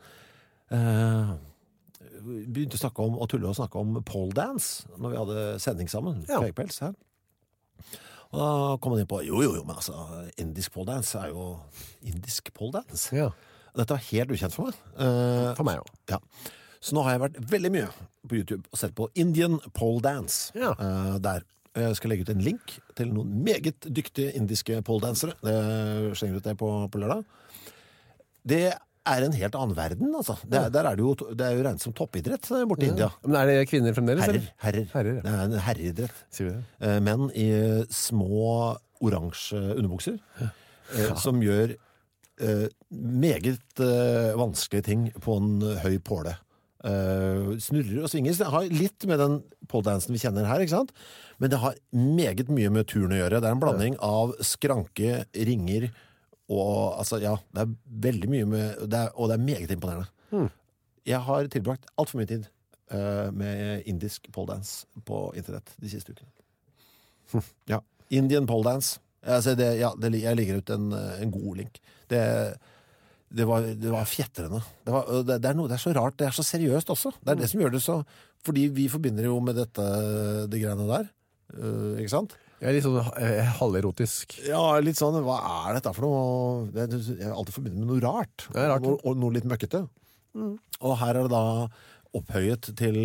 S2: begynte å snakke om, og tulle å snakke om pole dance når vi hadde sending sammen. Kvegpels her. Og da kom han inn på, jo, men altså, indisk pole dance er jo indisk pole dance. Ja. Dette var helt ukjent for meg.
S1: For meg også.
S2: Ja. Så nå har jeg vært veldig mye på YouTube og sett på Indian pole dance. Ja. Der Jeg skal legge ut en link til noen meget dyktige indiske poledansere. Det slenger ut det på lørdag. Det er en helt annen verden, altså. Der er det jo regnet som toppidrett borte i India.
S1: Men er det kvinner fremdeles?
S2: Herrer.
S1: Herrer, ja.
S2: Det er en herreidrett.
S1: Sier vi det?
S2: Menn i små oransje underbukser, som gjør meget vanskelige ting på en høy påle. Snurrer og svinger. Det har litt med den poledansen vi kjenner her, ikke sant? Men det har meget mye med turen å gjøre. Det er en blanding av skranke, ringer og altså, ja, det er veldig mye med og det er meget imponerende. Jeg har tilbrakt alt for mye tid med indisk poledans på internett de siste ukene. Ja, Indian poledance. Altså jeg legger ut en god link. Det var fjettrende. Det er så rart, det er så seriøst også. Det er det som gjør det så, fordi vi forbinder jo med det greiene der, ikke sant?
S1: Jeg er litt sånn halverotisk.
S2: Ja, litt sånn, hva er dette for noe? Jeg har alltid forbindet med noe rart.
S1: Det er rart.
S2: Og noe litt møkkete. Og her er det da opphøyet til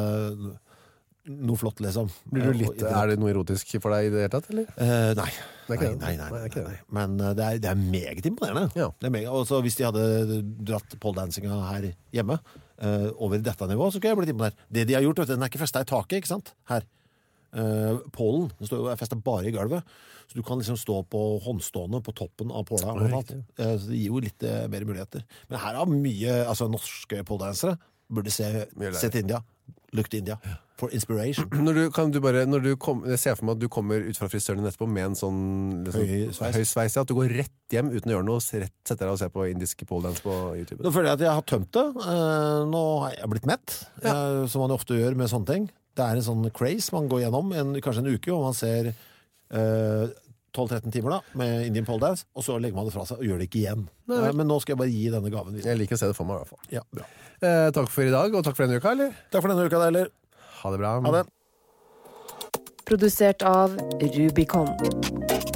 S2: noe flott, liksom.
S1: Er det noe erotisk for deg i det hele tatt, eller?
S2: Nei. Nei. Men det er meget imponerende.
S1: Ja.
S2: Det er meget, også hvis de hadde dratt poledansinga her hjemme over dette nivået, så kunne jeg blitt imponert. Det de har gjort, den er ikke festet i taket, ikke sant? Her. Pålen, den er festet bare i gulvet. Så du kan liksom stå på håndstående på toppen av påla. Så det gir jo litt mer muligheter. Men her har mye, altså norske poledansere burde se til India. Look to India. For inspiration.
S1: Jeg ser for meg at du kommer ut fra frisøren etterpå med en sånn liksom, høy sveis, at du går rett hjem uten å gjøre noe, setter deg og ser på indisk poledans på YouTube.
S2: Nå føler jeg at jeg har tømt det. Nå har jeg blitt mett, som man ofte gjør med sånne ting. Det er en sånn craze man går gjennom kanskje en uke, og man ser 12-13 timer da, med Indian poledance, og så legger man det fra seg og gjør det ikke igjen. Men nå skal jeg bare gi denne gaven videre.
S1: Jeg liker å se det for meg i hvert fall.
S2: Ja, bra.
S1: Takk for i dag, og takk for denne uka, eller?
S2: Takk for denne uka, eller?
S1: Ha det bra.
S2: Ha det.
S3: Produsert av Rubicon.